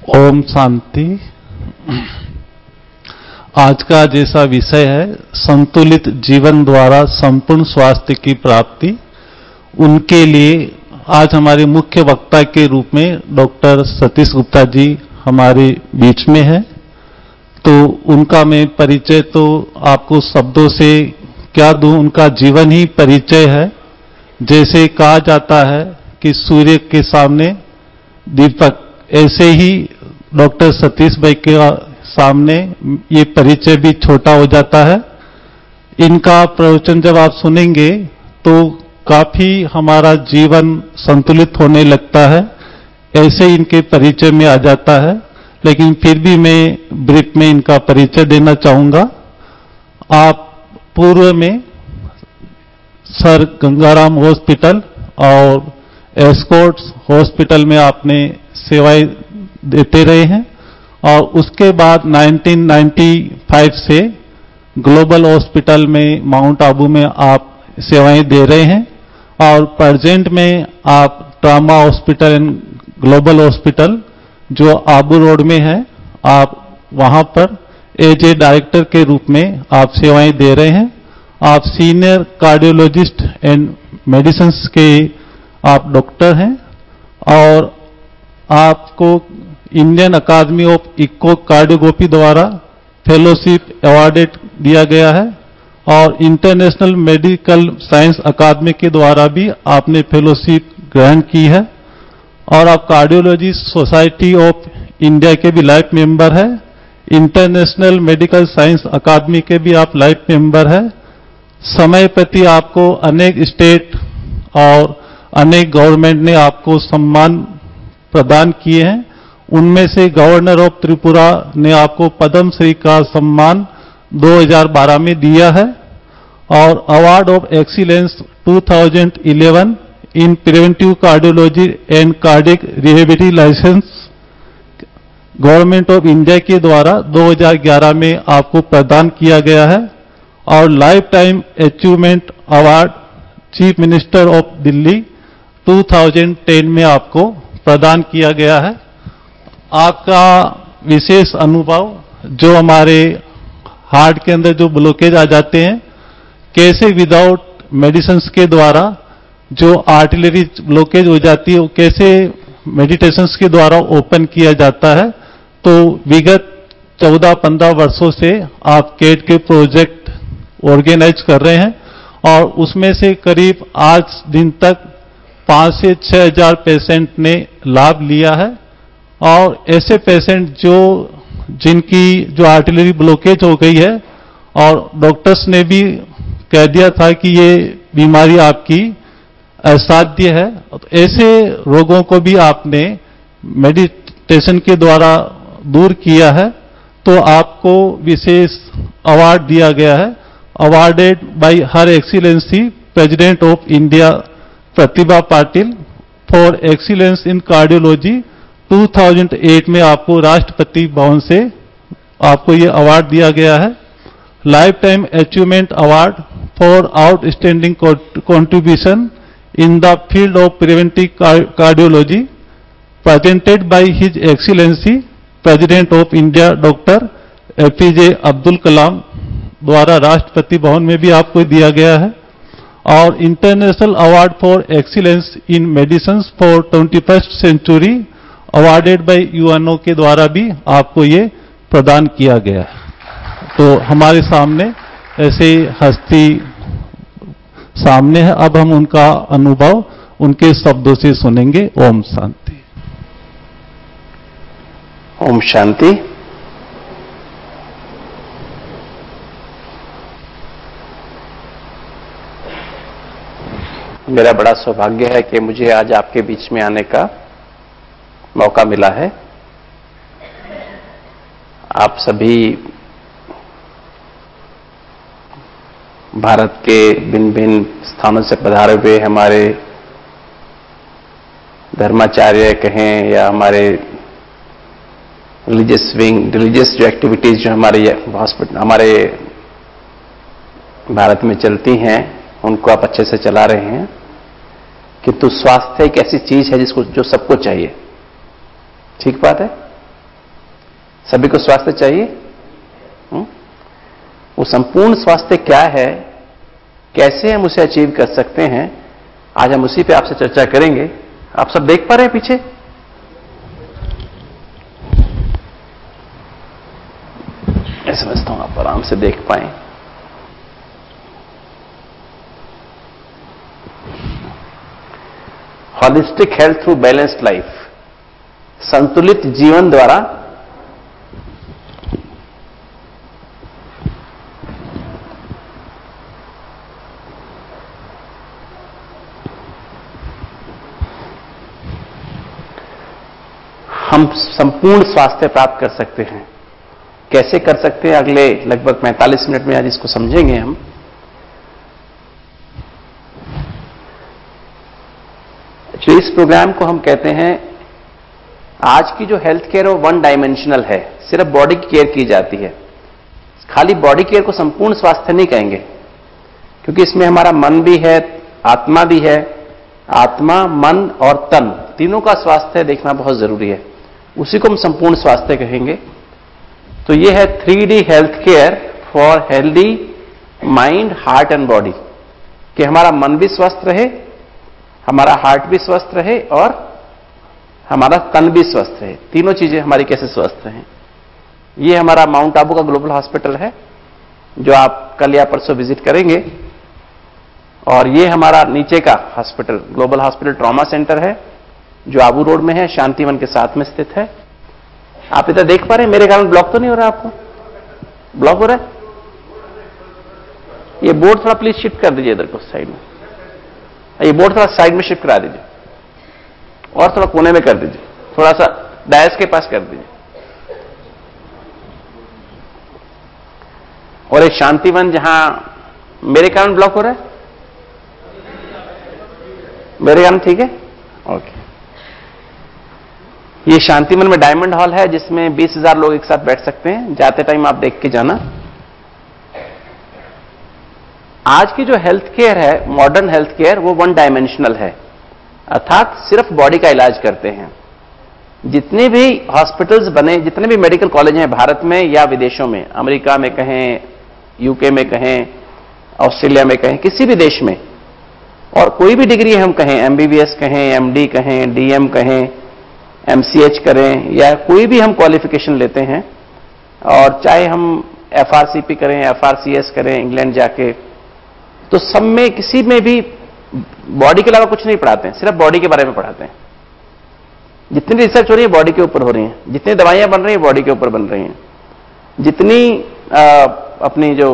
ओम शांति। आज का जैसा विषय है संतुलित जीवन द्वारा संपूर्ण स्वास्थ्य की प्राप्ति, उनके लिए आज हमारे मुख्य वक्ता के रूप में डॉक्टर सतीश गुप्ता जी हमारे बीच में है। तो उनका मैं परिचय तो आपको शब्दों से क्या दूं, उनका जीवन ही परिचय है। जैसे कहा जाता है कि सूर्य के सामने दीपक, ऐसे ही डॉक्टर सतीश भाई के सामने ये परिचय भी छोटा हो जाता है। इनका प्रवचन जब आप सुनेंगे तो काफी हमारा जीवन संतुलित होने लगता है, ऐसे इनके परिचय में आ जाता है। लेकिन फिर भी मैं ब्रीफ में इनका परिचय देना चाहूंगा। आप पूर्व में सर गंगाराम हॉस्पिटल और एस्कॉर्ट्स हॉस्पिटल में आपने सेवाएं देते रहे हैं और उसके बाद 1995 से ग्लोबल हॉस्पिटल में माउंट आबू में आप सेवाएं दे रहे हैं और प्रेजेंट में आप trauma hospital and global hospital जो आबू रोड में है, आप वहां पर एज ए डायरेक्टर के रूप में आप सेवाएं दे रहे हैं। आप सीनियर कार्डियोलॉजिस्ट एंड मेडिसिन्स के आप डॉक्टर हैं और आपको Indian academy of echocardiography द्वारा फेलोशिप अवार्डेड दिया गया है और इंटरनेशनल मेडिकल साइंस अकादमी के द्वारा भी आपने फेलोशिप ग्रहण की है और आप कार्डियोलॉजी सोसाइटी ऑफ इंडिया के भी लाइफ मेंबर है। इंटरनेशनल मेडिकल साइंस अकादमी के भी आप लाइफ मेंबर है। समय प्रति आपको अनेक स्टेट और अनेक गवर्नमेंट ने आपको सम्मान प्रदान किए हैं। उनमें से गवर्नर ऑफ त्रिपुरा ने आपको पद्म श्री का सम्मान 2012 में दिया है और award of excellence 2011 in preventive cardiology and cardiac rehabilitation government of India के द्वारा 2011 में आपको प्रदान किया गया है और lifetime achievement award chief minister of Delhi 2010 में आपको प्रदान किया गया है। आपका विशेष अनुभव जो हमारे हार्ट के अंदर जो ब्लॉकेज आ जाते हैं, कैसे विदाउट मेडिसिन्स के द्वारा जो आर्टिलरी ब्लॉकेज हो जाती है वो कैसे मेडिटेशंस के द्वारा ओपन किया जाता है। तो विगत 14-15 वर्षों से आप केट के प्रोजेक्ट ऑर्गेनाइज कर रहे हैं और उसमें से करीब आज दिन तक 5 से 6 हजार पेशेंट ने लाभ लिया है और ऐसे पेशेंट जिनकी जो आर्टिलरी ब्लॉकेज हो गई है और डॉक्टर्स ने भी कह दिया था कि ये बीमारी आपकी असाध्य है, तो ऐसे रोगों को भी आपने मेडिटेशन के द्वारा दूर किया है। तो आपको विशेष अवार्ड दिया गया है, awarded by her excellency president of India Pratibha Patil for excellence in cardiology 2008 में आपको राष्ट्रपति भवन से आपको ये अवार्ड दिया गया है। Lifetime achievement award for outstanding contribution in the field of preventive cardiology presented by his excellency president of India doctor APJ Abdul Kalam द्वारा राष्ट्रपति भवन में भी आपको दिया गया है और international award for excellence in medicine for 21st century awarded by UNO के द्वारा भी आपको ये प्रदान किया गया है। तो हमारे सामने ऐसे हस्ती सामने है। अब हम उनका अनुभव उनके शब्दों से सुनेंगे। ओम शांति। ओम शांति। मेरा बड़ा सौभाग्य है कि मुझे आज आपके बीच में आने का मौका मिला है। आप सभी भारत के भिन्न भिन्न स्थानों से पधारे हुए हमारे धर्माचार्य कहें या हमारे रिलीजियस जो एक्टिविटीज जो हमारे भारत में चलती हैं उनको आप अच्छे से चला रहे हैं। किंतु स्वास्थ्य एक ऐसी चीज है जो सबको चाहिए। ठीक बात है। सभी को स्वास्थ्य चाहिए। वो संपूर्ण स्वास्थ्य क्या है, कैसे हम उसे अचीव कर सकते हैं, आज हम उसी पे आपसे चर्चा करेंगे। आप सब देख पा रहे हैं पीछे? मैं समझता हूं आप आराम से देख पाए। Holistic health through balanced life, संतुलित जीवन द्वारा हम संपूर्ण स्वास्थ्य प्राप्त कर सकते हैं। कैसे कर सकते हैं, अगले लगभग 45 मिनट में आज इसको समझेंगे हम। इस प्रोग्राम को हम कहते हैं, आज की जो हेल्थ केयर है वो वन डायमेंशनल है, सिर्फ बॉडी की केयर की जाती है। खाली बॉडी केयर को संपूर्ण स्वास्थ्य नहीं कहेंगे, क्योंकि इसमें हमारा मन भी है, आत्मा भी है। आत्मा, मन और तन तीनों का स्वास्थ्य देखना बहुत जरूरी है, उसी को हम संपूर्ण स्वास्थ्य कहेंगे। तो यह है 3D health care for healthy mind, heart and body, कि हमारा मन भी स्वस्थ रहे, हमारा हार्ट भी स्वस्थ रहे और हमारा तन भी स्वस्थ रहे। तीनों चीजें हमारी कैसे स्वस्थ रहें। ये हमारा माउंट आबू का ग्लोबल हॉस्पिटल है, जो आप कल या परसों विजिट करेंगे। और ये हमारा नीचे का hospital, global hospital trauma centre है, जो आबू रोड में है, शांतिवन के साथ में स्थित है। आप इधर देख पा रहे हैं, मेरे कारण ब्लॉक तो नहीं हो रहा आपको? ब्लॉक हो रहा है? ये बोर्ड थोड़ा प्लीज शिफ्ट कर दीजिए इधर को साइड में। ये बोर्ड थोड़ा साइड में शिफ्ट करा दीजिए और थोड़ा कोने में कर दीजिए, थोड़ा सा डायस के पास कर दीजिए। और एक शांतिवन, जहां मेरे कारण ब्लॉक हो रहा है, मेरे कारण ठीक है, ओके। ये शांतिवन में डायमंड हॉल है, जिसमें 20,000 लोग एक साथ बैठ सकते हैं। जाते टाइम आप देख के जाना। आज की जो हेल्थ केयर है, मॉडर्न हेल्थ केयर, वो वन डायमेंशनल है, अर्थात सिर्फ बॉडी का इलाज करते हैं। जितने भी हॉस्पिटल्स बने, जितने भी मेडिकल कॉलेज हैं भारत में या विदेशों में, अमेरिका में कहें, यूके में कहें, ऑस्ट्रेलिया में कहें, किसी भी देश में, और कोई भी डिग्री हम कहें, एमबीबीएस कहें, एमडी कहें, डीएम कहें, एमसीएच करें, या कोई भी हम क्वालिफिकेशन लेते हैं, और चाहे हम एफआरसीपी करें, एफआरसीएस करें इंग्लैंड जाके, तो सब में किसी में भी बॉडी के अलावा कुछ नहीं पढ़ाते हैं, सिर्फ बॉडी के बारे में पढ़ाते हैं। जितनी रिसर्च हो रही है बॉडी के ऊपर हो रही है, जितनी दवाइयां बन रही हैं बॉडी के ऊपर बन रही हैं, जितनी अपनी जो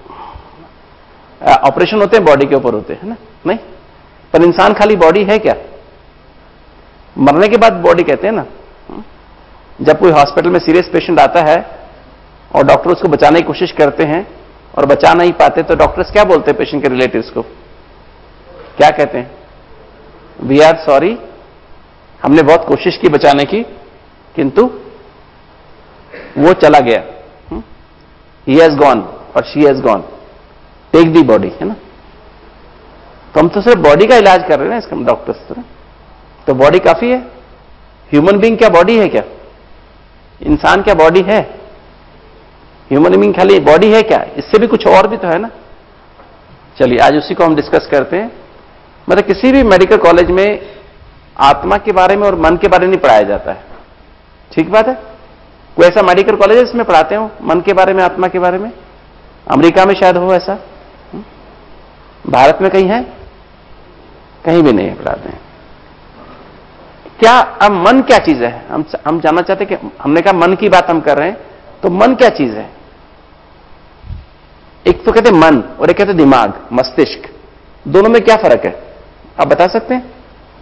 ऑपरेशन होते हैं बॉडी के ऊपर होते हैं ना, नहीं? पर इंसान खाली बॉडी है क्या? मरने के बाद बॉडी कहते हैं ना। जब कोई हॉस्पिटल में सीरियस पेशेंट आता है और डॉक्टर उसको बचाने की कोशिश करते हैं और बचा नहीं पाते, तो डॉक्टर्स क्या बोलते हैं पेशेंट के रिलेटिव्स को? क्या कहते हैं? वी आर सॉरी, हमने बहुत कोशिश की बचाने की, किंतु वो चला गया, ही हैज गॉन और she has gone, take the body, है ना? तो हम तो सिर्फ बॉडी का इलाज कर रहे हैं ना, इसका डॉक्टर्स तो बॉडी काफी है। ह्यूमन बीइंग क्या बॉडी है क्या? इंसान क्या बॉडी है? ह्यूमन बीइंग खाली बॉडी है क्या? इससे भी कुछ और भी तो है ना। चलिए आज उसी को हम डिस्कस करते हैं। मतलब किसी भी मेडिकल कॉलेज में आत्मा के बारे में और मन के बारे में नहीं पढ़ाया जाता है, ठीक बात है? कोई ऐसा मेडिकल कॉलेज है इसमें पढ़ाते हो मन के बारे में, आत्मा के बारे में? अमेरिका में शायद हो ऐसा, भारत में कहीं है? कहीं भी नहीं है, पढ़ाते हैं क्या? अब मन क्या चीज है, हम जानना चाहते हैं कि हमने कहा मन की बात हम कर रहे हैं, तो मन क्या चीज है? एक तो कहते हैं मन और एक कहते हैं दिमाग, मस्तिष्क। दोनों में क्या फर्क है आप बता सकते हैं?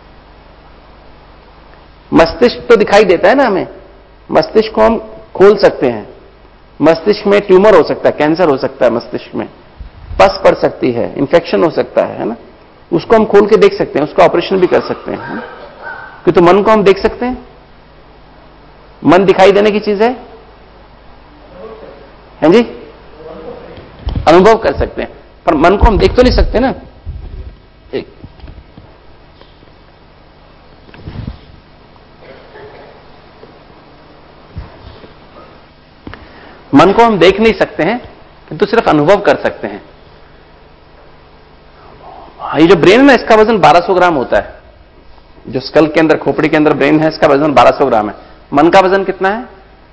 मस्तिष्क तो दिखाई देता है ना हमें, मस्तिष्क को हम खोल सकते हैं। मस्तिष्क में ट्यूमर हो सकता है, कैंसर हो सकता है, मस्तिष्क में पस पड़ सकती है, इंफेक्शन हो सकता है ना? उसको हम खोल के देख सकते हैं, उसका ऑपरेशन भी कर सकते हैं, है ना? कि तो मन को हम देख सकते हैं? मन दिखाई देने की चीज है जी? अनुभव कर सकते हैं, पर मन को हम देख तो नहीं सकते ना। एक मन को हम देख नहीं सकते हैं किंतु सिर्फ अनुभव कर सकते हैं। ये जो ब्रेन है ना, इसका वजन 1200 ग्राम होता है। जो स्कल के अंदर, खोपड़ी के अंदर ब्रेन है, इसका वजन 1200 ग्राम है। मन का वजन कितना है?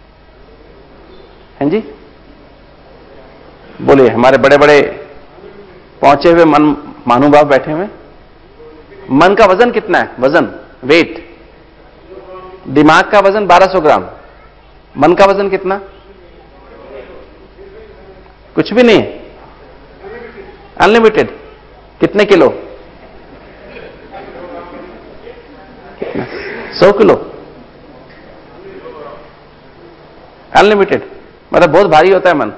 हैं जी, बोलिए। हमारे बड़े बड़े पहुंचे हुए मन महानुभाव बैठे हुए, मन का वजन कितना है? वजन, वेट। दिमाग का वजन 1200 ग्राम, मन का वजन कितना? कुछ भी नहीं, अनलिमिटेड। कितने किलो? 100 kilo, unlimited. मतलब बहुत भारी होता है मन।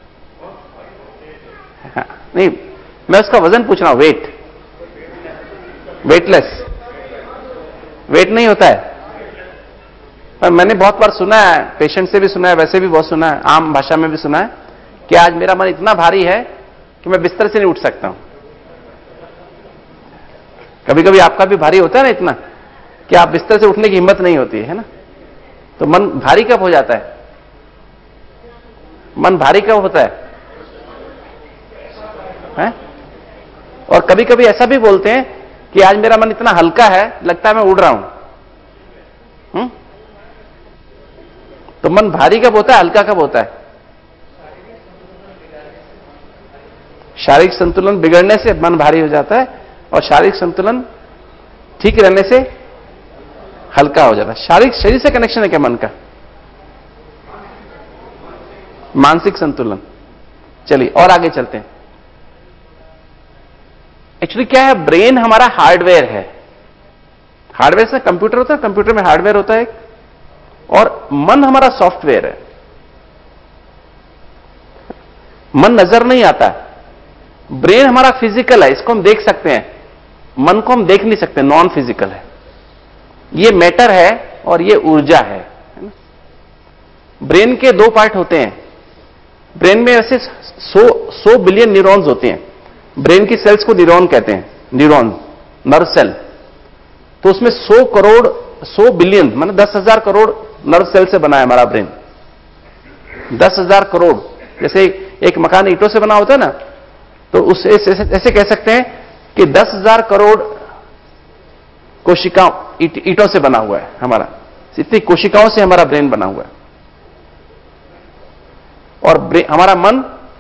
हाँ, नहीं, मैं उसका वजन पूछ रहा हूं, वेट। वेटलेस, वेट नहीं होता है। पर मैंने बहुत बार सुना है, पेशेंट से भी सुना है, वैसे भी बहुत सुना है, आम भाषा में भी सुना है कि आज मेरा मन इतना भारी है कि मैं बिस्तर से नहीं उठ सकता हूं। कभी कभी आपका भी भारी होता है ना इतना कि आप बिस्तर से उठने की हिम्मत नहीं होती है ना? तो मन भारी कब हो जाता है? मन भारी कब होता है? और कभी कभी ऐसा भी बोलते हैं कि आज मेरा मन इतना हल्का है, लगता है मैं उड़ रहा हूं। तो मन भारी कब होता है, हल्का कब होता है? शारीरिक संतुलन बिगड़ने से मन भारी हो जाता है और शारीरिक संतुलन ठीक रहने से हल्का हो जाता है। शारीरिक, शरीर से कनेक्शन है क्या मन का? मानसिक संतुलन। चलिए और आगे चलते हैं। एक्चुअली क्या है, ब्रेन हमारा हार्डवेयर है। हार्डवेयर से कंप्यूटर होता है, कंप्यूटर में हार्डवेयर होता है एक, और मन हमारा सॉफ्टवेयर है। मन नजर नहीं आता है। ब्रेन हमारा फिजिकल है, इसको हम देख सकते हैं। मन को हम देख नहीं सकते, नॉन फिजिकल है। ये मैटर है और ये ऊर्जा है ना? ब्रेन के दो पार्ट होते हैं। ब्रेन में ऐसे 100 बिलियन न्यूरॉन्स होते हैं। ब्रेन की सेल्स को न्यूरॉन कहते हैं, न्यूरॉन, नर्व सेल। तो उसमें 100 बिलियन माने 10,000 करोड़ नर्व सेल से बना है हमारा ब्रेन। 10,000 करोड़। जैसे एक मकान ईंटों से बना होता है ना, तो उसे ऐसे कह सकते हैं कि 10,000 करोड़ कोशिकाओं, ईंटों से बना हुआ है हमारा। इतनी कोशिकाओं से हमारा ब्रेन बना हुआ है। और हमारा मन,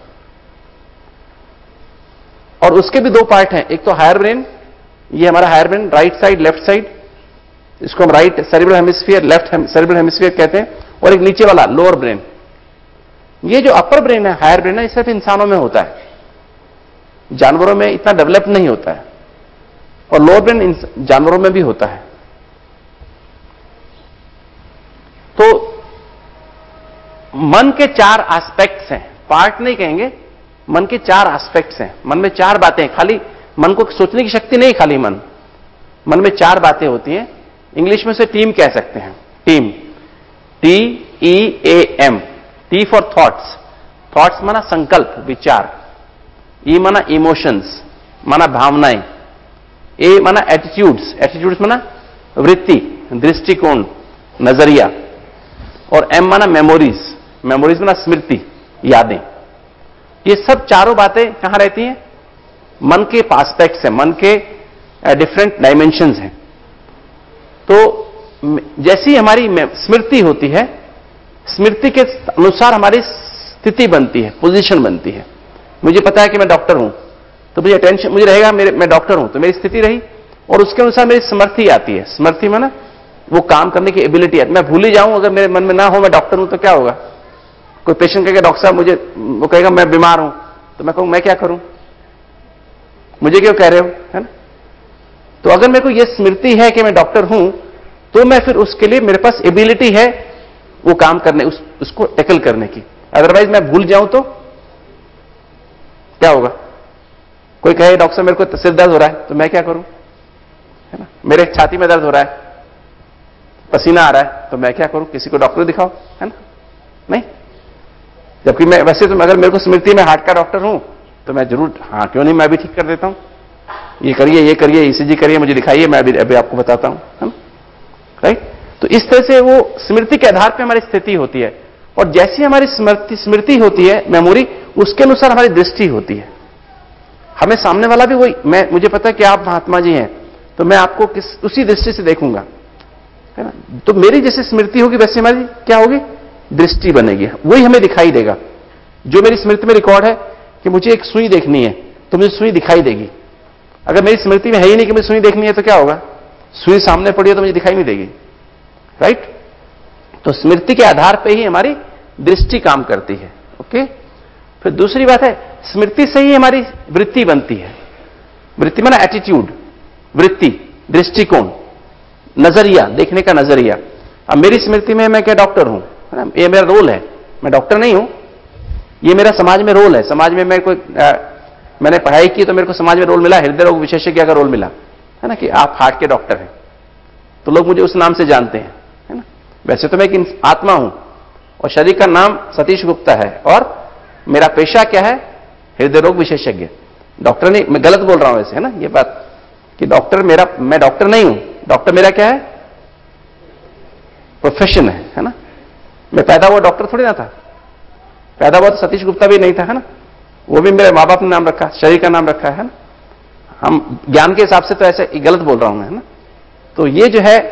और उसके भी दो पार्ट हैं। एक तो हायर ब्रेन, ये हमारा higher brain, right side, left side, इसको हम right cerebral hemisphere, left cerebral hemisphere कहते हैं। और एक नीचे वाला लोअर ब्रेन। ये जो अपर ब्रेन है, हायर ब्रेन है, ये सिर्फ इंसानों में होता है, जानवरों में इतना डेवलप नहीं होता है। और लोअर ब्रेन जानवरों में भी होता है। तो मन के 4 एस्पेक्ट्स हैं, पार्ट नहीं कहेंगे, मन के 4 एस्पेक्ट्स हैं। मन में 4 बातें हैं। खाली मन को सोचने की शक्ति नहीं, खाली मन में 4 बातें होती हैं। इंग्लिश में से टीम कह सकते हैं, team, TEAM। T for thoughts, thoughts माना संकल्प, विचार। ई माना इमोशंस, माना भावनाएं। ए माना एटीट्यूड्स, एटीट्यूड्स माना वृत्ति, दृष्टिकोण, नजरिया। और एम माना मेमोरीज, मेमोरीज माना स्मृति, यादें। ये सब चारों बातें कहां रहती हैं? मन के एस्पेक्ट्स हैं, मन के डिफरेंट डायमेंशंस हैं। तो जैसी हमारी स्मृति होती है, स्मृति के अनुसार हमारी स्थिति बनती है, पोजीशन बनती है। मुझे पता है कि मैं डॉक्टर हूं, तो मुझे टेंशन, मुझे रहेगा मैं डॉक्टर हूं, तो मेरी स्थिति रही, और उसके अनुसार मेरी समर्थी आती है। समर्थी माना वो काम करने की एबिलिटी है। मैं भूल ही जाऊं, अगर मेरे मन में ना हो मैं डॉक्टर हूं, तो क्या होगा? कोई पेशेंट कहेगा डॉक्टर साहब मुझे, वो कहेगा मैं बीमार हूं, तो मैं कहूं मैं क्या करूं, मुझे क्यों कह रहे हो, है ना? तो अगर मेरे को ये स्मृति है कि मैं डॉक्टर हूं, तो मैं फिर उसके लिए मेरे पास एबिलिटी है वो काम करने, उसको टैकल करने की। अदरवाइज मैं भूल जाऊं तो क्या होगा? कोई कहे डॉक्टर मेरे को सिर दर्द हो रहा है, तो मैं क्या करूं, है ना? मेरे छाती में दर्द हो रहा है, पसीना आ रहा है, तो मैं क्या करूं? किसी को डॉक्टर दिखाओ, है ना? नहीं। जबकि मैं वैसे तो अगर मेरे को स्मृति में हार्ट का डॉक्टर हूं, तो मैं जरूर, हाँ क्यों नहीं, मैं भी ठीक कर देता हूं। ये करिए, ईसीजी करिए, मुझे दिखाइए, मैं अभी आपको बताता हूं, है ना? राइट? तो इस तरह से वो स्मृति के आधार पर हमारी स्थिति होती है। और जैसी हमारी स्मृति होती है, मेमोरी, उसके अनुसार हमारी दृष्टि होती है। हमें सामने वाला भी वही, मुझे पता है कि आप महात्मा जी हैं, तो मैं आपको उसी दृष्टि से देखूंगा, है ना। तो मेरी जैसे स्मृति होगी वैसे हमारी क्या होगी, दृष्टि बनेगी, वही हमें दिखाई देगा। जो मेरी स्मृति में रिकॉर्ड है कि मुझे एक सुई देखनी है, तो मुझे सुई दिखाई देगी। अगर मेरी स्मृति में है ही नहीं कि मुझे सुई देखनी है, तो क्या होगा, सुई सामने पड़ी है तो मुझे दिखाई नहीं देगी, राइट। तो स्मृति के आधार पर ही हमारी दृष्टि काम करती है। ओके। फिर दूसरी बात है, स्मृति से ही हमारी वृत्ति बनती है। वृत्ति माना एटीट्यूड, वृत्ति, दृष्टिकोण, नजरिया, देखने का नजरिया। अब मेरी स्मृति में मैं क्या डॉक्टर हूं, है ना, ये मेरा रोल है, मैं डॉक्टर नहीं हूं, ये मेरा समाज में रोल है। समाज में मैंने पढ़ाई की तो मेरे को समाज में रोल मिला, हृदय रोग विशेषज्ञ का रोल मिला, है ना, कि आप हार्ट के डॉक्टर हैं, तो लोग मुझे उस नाम से जानते हैं, है ना। वैसे तो मैं एक आत्मा हूं और शरीर का नाम सतीश गुप्ता है, और मेरा पेशा क्या है, हृदय रोग विशेषज्ञ। डॉक्टर नहीं, मैं गलत बोल रहा हूं वैसे, है ना, ये बात कि डॉक्टर मैं डॉक्टर नहीं हूं। डॉक्टर मेरा क्या है, प्रोफेशन है ना। मैं पैदा हुआ डॉक्टर थोड़ी ना था, पैदा हुआ तो सतीश गुप्ता भी नहीं था, है ना, वो भी मेरे मां बाप ने नाम रखा, शरीर का नाम रखा है ना। हम ज्ञान के हिसाब से तो ऐसे गलत बोल रहा हूं मैं, है ना। तो ये जो है,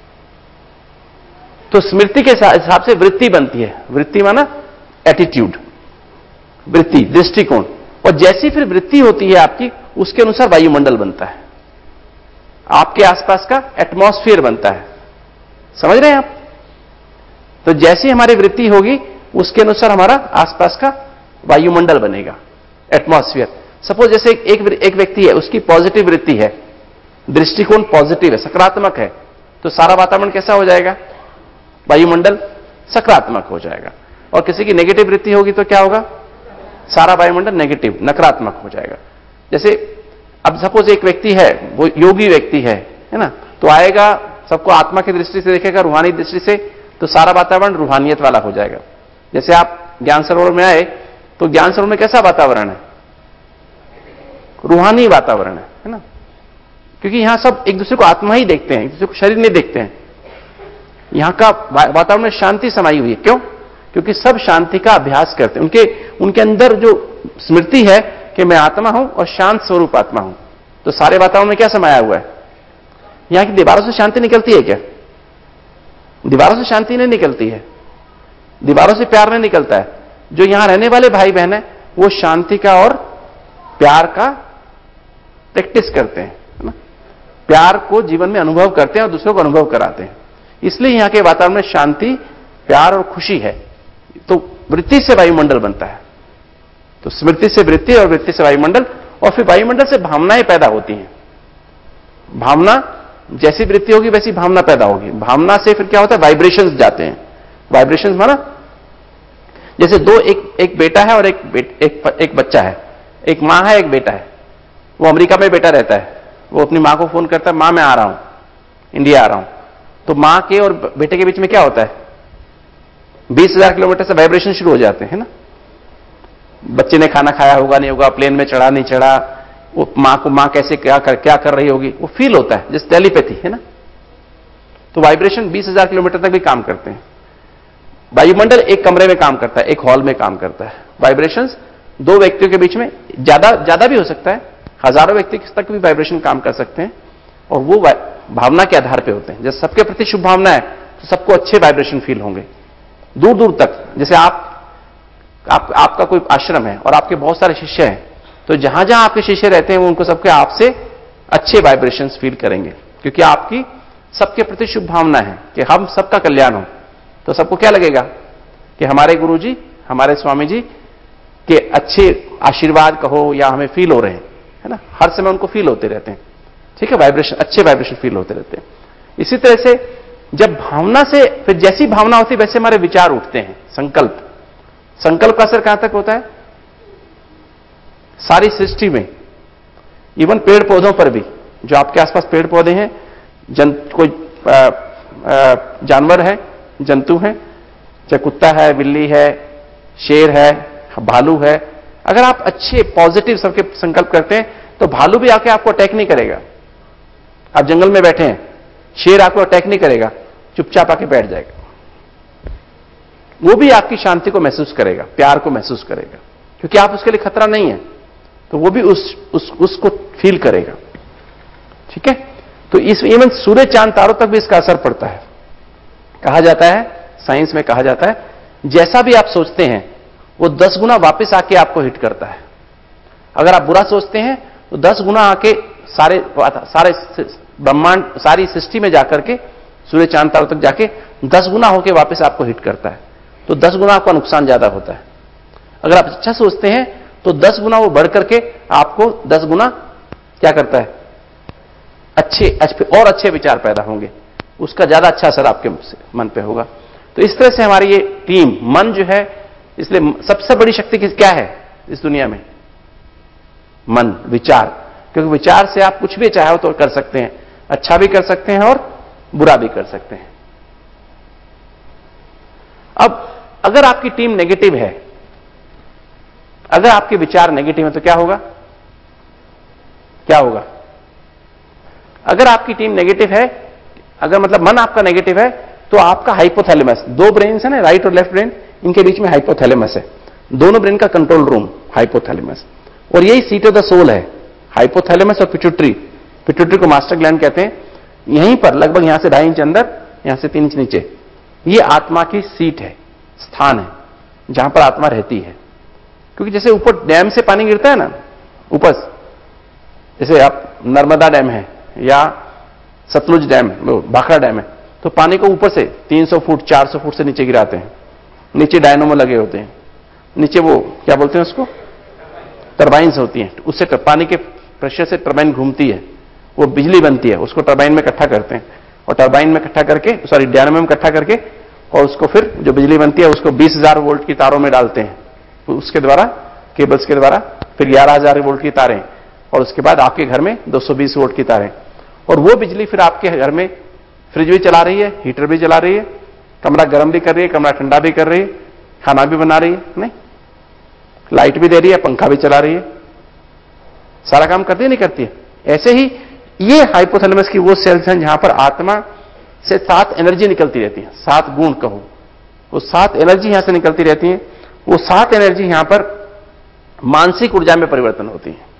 तो स्मृति के हिसाब से वृत्ति बनती है। वृत्ति माना एटीट्यूड, वृत्ति, दृष्टिकोण। और जैसी फिर वृत्ति होती है आपकी, उसके अनुसार वायुमंडल बनता है, आपके आसपास का एटमॉस्फेयर बनता है। समझ रहे हैं आप। तो जैसी हमारी वृत्ति होगी उसके अनुसार हमारा आसपास का वायुमंडल बनेगा, एटमॉस्फेयर। सपोज जैसे एक व्यक्ति है, उसकी पॉजिटिव वृत्ति है, दृष्टिकोण पॉजिटिव है, सकारात्मक है, तो सारा वातावरण कैसा हो जाएगा, वायुमंडल सकारात्मक हो जाएगा। और किसी की नेगेटिव वृत्ति होगी तो क्या होगा, सारा वायुमंडल नेगेटिव, नकारात्मक हो जाएगा। जैसे अब सपोज एक व्यक्ति है, वो योगी व्यक्ति है ना, तो आएगा, सबको आत्मा की दृष्टि से देखेगा, रूहानी दृष्टि से, तो सारा वातावरण रूहानियत वाला हो जाएगा। जैसे आप ज्ञान सरोवर में आए, तो ज्ञान सरोवर में कैसा वातावरण है, रूहानी वातावरण है ना, क्योंकि यहां सब एक दूसरे को आत्मा ही देखते हैं, एक दूसरे को शरीर नहीं देखते हैं। यहां का वातावरण में शांति समाई हुई है। क्यों? क्योंकि सब शांति का अभ्यास करते हैं। उनके अंदर जो स्मृति है कि मैं आत्मा हूं और शांत स्वरूप आत्मा हूं, तो सारे वातावरण में क्या समाया हुआ है। यहां की दीवारों से शांति निकलती है क्या? दीवारों से शांति नहीं निकलती है, दीवारों से प्यार नहीं निकलता है। जो यहां रहने वाले भाई बहन है, वो शांति का और प्यार का प्रैक्टिस करते हैं, है ना, प्यार को जीवन में अनुभव करते हैं और दूसरों को अनुभव कराते हैं। इसलिए यहां के वातावरण में शांति, प्यार और खुशी है। तो वृत्ति से वायुमंडल बनता है। तो स्मृति से वृत्ति और वृत्ति से वायुमंडल, और फिर वायुमंडल से भावनाएं पैदा होती हैं। भावना, जैसी वृत्ति होगी वैसी भावना पैदा होगी। भावना से फिर क्या होता है, वाइब्रेशंस जाते हैं। वाइब्रेशंस माना जैसे एक बेटा है और एक बच्चा है, एक मां है, एक बेटा है। वो अमेरिका में बेटा रहता है, वो अपनी मां को फोन करता है, मां मैं आ रहा हूं, इंडिया आ रहा हूं। तो मां के और बेटे के बीच में क्या होता है, 20,000 किलोमीटर से वाइब्रेशन शुरू हो जाते हैं ना। बच्चे ने खाना खाया होगा नहीं होगा, प्लेन में चढ़ा नहीं चढ़ा, वो मां को मां कैसे क्या कर रही होगी, वो फील होता है, जैसे टेलीपैथी है ना। तो वाइब्रेशन 20,000 किलोमीटर तक भी काम करते हैं। वायुमंडल एक कमरे में काम करता है, एक हॉल में काम करता है। वाइब्रेशंस दो व्यक्तियों के बीच में, ज्यादा भी हो सकता है, हजारों व्यक्ति तक भी वाइब्रेशन काम कर सकते हैं, और वो भावना के आधार पे होते हैं। जैसे सबके प्रति शुभ भावना है तो सबको अच्छे वाइब्रेशन फील होंगे दूर दूर तक। जैसे आपका कोई आश्रम है और आपके बहुत सारे शिष्य हैं, तो जहां जहां आपके शिष्य रहते हैं वो उनको सबके आपसे अच्छे वाइब्रेशंस फील करेंगे, क्योंकि आपकी सबके प्रति शुभ भावना है कि हम सबका कल्याण हो। तो सबको क्या लगेगा कि हमारे गुरु जी, हमारे स्वामी जी के अच्छे आशीर्वाद कहो या हमें फील हो रहे हैं, है ना, हर समय उनको फील होते रहते हैं। ठीक है, वाइब्रेशन, अच्छे वाइब्रेशन फील होते रहते हैं। इसी तरह से जब भावना से, फिर जैसी भावना होती है वैसे हमारे विचार उठते हैं। संकल्प का असर कहां तक होता है, सारी सृष्टि में, इवन पेड़ पौधों पर भी। जो आपके आसपास पेड़ पौधे हैं, कोई जानवर है, जंतु है, चाहे कुत्ता है, बिल्ली है, शेर है, भालू है, अगर आप अच्छे पॉजिटिव सबके संकल्प करते हैं तो भालू भी आके आपको अटैक नहीं करेगा। आप जंगल में बैठे हैं, शेर आपको अटैक नहीं करेगा, चुपचाप आके बैठ जाएगा। वो भी आपकी शांति को महसूस करेगा, प्यार को महसूस करेगा, क्योंकि आप उसके लिए खतरा नहीं है, तो वो भी उसको फील करेगा। ठीक है? तो इस इवन सूर्य चांद तारों तक भी इसका असर पड़ता है। कहा जाता है, साइंस में कहा जाता है, जैसा भी आप सोचते हैं वो 10 गुना वापस आके आपको हिट करता है। अगर आप बुरा सोचते हैं तो 10 गुना आके सारे ब्रह्मांड, सारी सृष्टि में जाकर के सूर्य चांद तारों तक जाके 10 गुना होके वापस आपको हिट करता है। तो 10 गुना आपका नुकसान ज्यादा होता है। अगर आप अच्छा सोचते हैं तो 10 गुना वो बढ़ करके आपको 10 गुना क्या करता है, अच्छे विचार पैदा होंगे, उसका ज्यादा अच्छा असर आपके मन पे होगा। तो इस तरह से हमारी ये टीम, मन जो है, इसलिए सबसे बड़ी शक्ति क्या है इस दुनिया में? मन, विचार। क्योंकि विचार से आप कुछ भी चाहो तो कर सकते हैं, अच्छा भी कर सकते हैं और बुरा भी कर सकते हैं। अब अगर आपकी टीम नेगेटिव है, अगर आपके विचार नेगेटिव है, तो क्या होगा? क्या होगा? अगर आपकी टीम नेगेटिव है, अगर मतलब मन आपका नेगेटिव है, तो आपका हाइपोथैलेमस, 2 ब्रेन है ना, राइट और लेफ्ट ब्रेन, इनके बीच में हाइपोथैलेमस है, दोनों ब्रेन का कंट्रोल रूम हाइपोथैलेमस, और यही सीट ऑफ द सोल है, हाइपोथैलेमस और पिट्यूटरी। पिट्यूटरी को मास्टर ग्लैंड कहते हैं। यहीं पर लगभग यहां से 2.5 इंच अंदर, यहां से 3 इंच नीचे, ये आत्मा की सीट है, स्थान है, जहां पर आत्मा रहती है। क्योंकि जैसे ऊपर डैम से पानी गिरता है ना, ऊपर, जैसे आप नर्मदा डैम है या सतलुज डैम, भाखड़ा डैम है, तो पानी को ऊपर से 300 फुट 400 फुट से नीचे गिराते हैं, नीचे डायनोमो लगे होते हैं, नीचे वो क्या बोलते हैं उसको, टरबाइन्स होती हैं, उससे पानी के प्रेशर से टरबाइन घूमती है, वो बिजली बनती है, उसको टरबाइन में इकट्ठा करते हैं, और टरबाइन में इकट्ठा करके, सॉरी डायनोमो में इकट्ठा करके, और उसको फिर जो बिजली बनती है उसको 20,000 वोल्ट की तारों में डालते हैं, तो उसके द्वारा, केबल्स के द्वारा, फिर 11,000 वोल्ट की तारें, और उसके बाद आपके घर में 220 वोल्ट की तारें, और वो बिजली फिर आपके घर में फ्रिज भी चला रही है, हीटर भी चला रही है, कमरा गर्म भी कर रही है, कमरा ठंडा भी कर रही है, खाना भी बना रही है, नहीं, लाइट भी दे रही है, पंखा भी चला रही है, सारा काम करती है, नहीं करती है? ऐसे ही ये हाइपोथैलेमस की वो सेल्स हैं जहां पर आत्मा से 7 एनर्जी निकलती रहती है, 7 गुण कहो, वो 7 एनर्जी यहां से निकलती रहती है। वो 7 एनर्जी यहां पर मानसिक ऊर्जा में परिवर्तन होती है।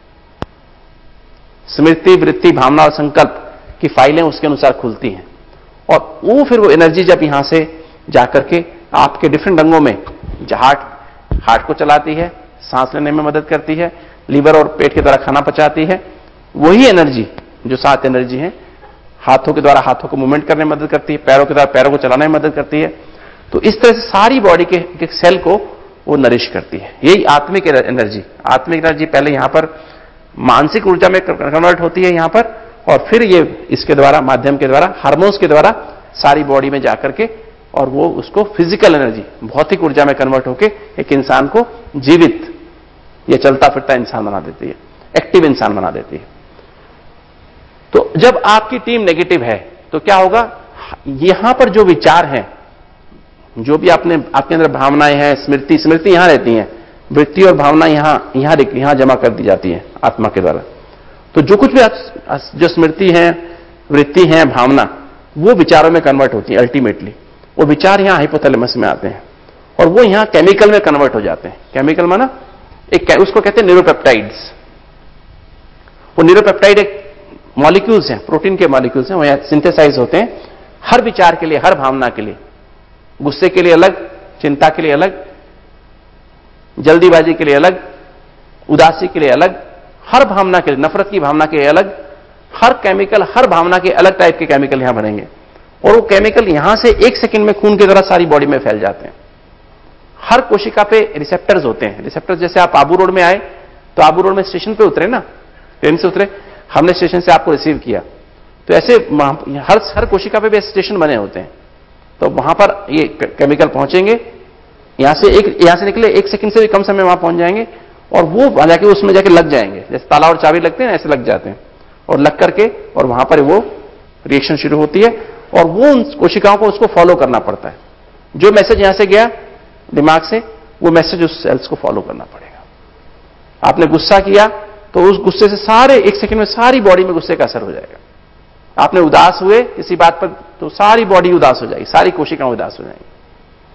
स्मृति, वृत्ति, भावना और संकल्प की फाइलें उसके अनुसार खुलती हैं, और वो फिर वो एनर्जी जब यहां से जाकर के आपके डिफरेंट अंगों में, हार्ट को चलाती है, सांस लेने में मदद करती है, लीवर और पेट के द्वारा खाना पचाती है, वही एनर्जी जो 7 एनर्जी है, हाथों के द्वारा हाथों को मूवमेंट करने में मदद करती है, पैरों के द्वारा पैरों को चलाने में मदद करती है। तो इस तरह से सारी बॉडी के सेल को वो नरिश करती है। यही आत्मिक एनर्जी। आत्मिक एनर्जी पहले यहां पर मानसिक ऊर्जा में कन्वर्ट होती है यहां पर, और फिर ये इसके द्वारा, माध्यम के द्वारा, हार्मोन्स के द्वारा सारी बॉडी में जाकर के, और वो उसको फिजिकल एनर्जी, भौतिक ऊर्जा में कन्वर्ट होकर एक इंसान को जीवित, ये चलता फिरता इंसान बना देती है, एक्टिव इंसान बना देती है। तो जब आपकी टीम नेगेटिव है तो क्या होगा? यहां पर जो विचार हैं, जो भी आपके अंदर भावनाएं हैं, स्मृति यहां रहती हैं, वृत्ति और भावना यहां जमा कर दी जाती है आत्मा के द्वारा। तो जो कुछ भी जो स्मृति है, वृत्ति है, भावना, वो विचारों में कन्वर्ट होती है अल्टीमेटली। वो विचार यहां हाइपोथैलेमस में आते हैं, और वो यहां केमिकल में कन्वर्ट हो जाते हैं। केमिकल माना उसको कहते हैं न्यूरोपेप्टाइड्स। वो न्यूरोपेप्टाइड एक मॉलिक्यूल्स हैं, प्रोटीन के मॉलिक्यूल्स हैं, वो यहां सिंथेसाइज होते हैं हर विचार के लिए, हर भावना के लिए। गुस्से के लिए अलग, चिंता के लिए अलग, जल्दीबाजी के लिए अलग, उदासी के लिए अलग, हर भावना के लिए, नफरत की भावना के लिए अलग, हर केमिकल, हर भावना के अलग टाइप के केमिकल यहां बनेंगे, और वो केमिकल यहां से 1 सेकंड में खून की तरह सारी बॉडी में फैल जाते हैं। हर कोशिका पे रिसेप्टर्स होते हैं। रिसेप्टर्स, जैसे आप आबू रोड में आए तो आबू रोड में स्टेशन पे उतरे ना, ट्रेन से उतरे, हमने स्टेशन से आपको रिसीव किया, तो ऐसे हर कोशिका पे भी स्टेशन बने होते हैं। तो वहां पर ये केमिकल पहुंचेंगे, यहां से निकले 1 सेकंड से भी कम समय वहां पहुंच जाएंगे, और वो जाके उसमें जाके लग जाएंगे, जैसे ताला और चाबी लगते हैं ऐसे लग जाते हैं, और लग करके, और वहां पर वो रिएक्शन शुरू होती है, और वो उन कोशिकाओं को उसको फॉलो करना पड़ता है। जो मैसेज यहां से गया दिमाग से, वो मैसेज उस सेल्स को फॉलो करना पड़ेगा। आपने गुस्सा किया तो उस गुस्से से सारे 1 सेकंड में सारी बॉडी में गुस्से का असर हो जाएगा। आपने उदास हुए किसी बात पर तो सारी बॉडी उदास हो जाएगी, सारी कोशिकाएं उदास हो जाएंगी।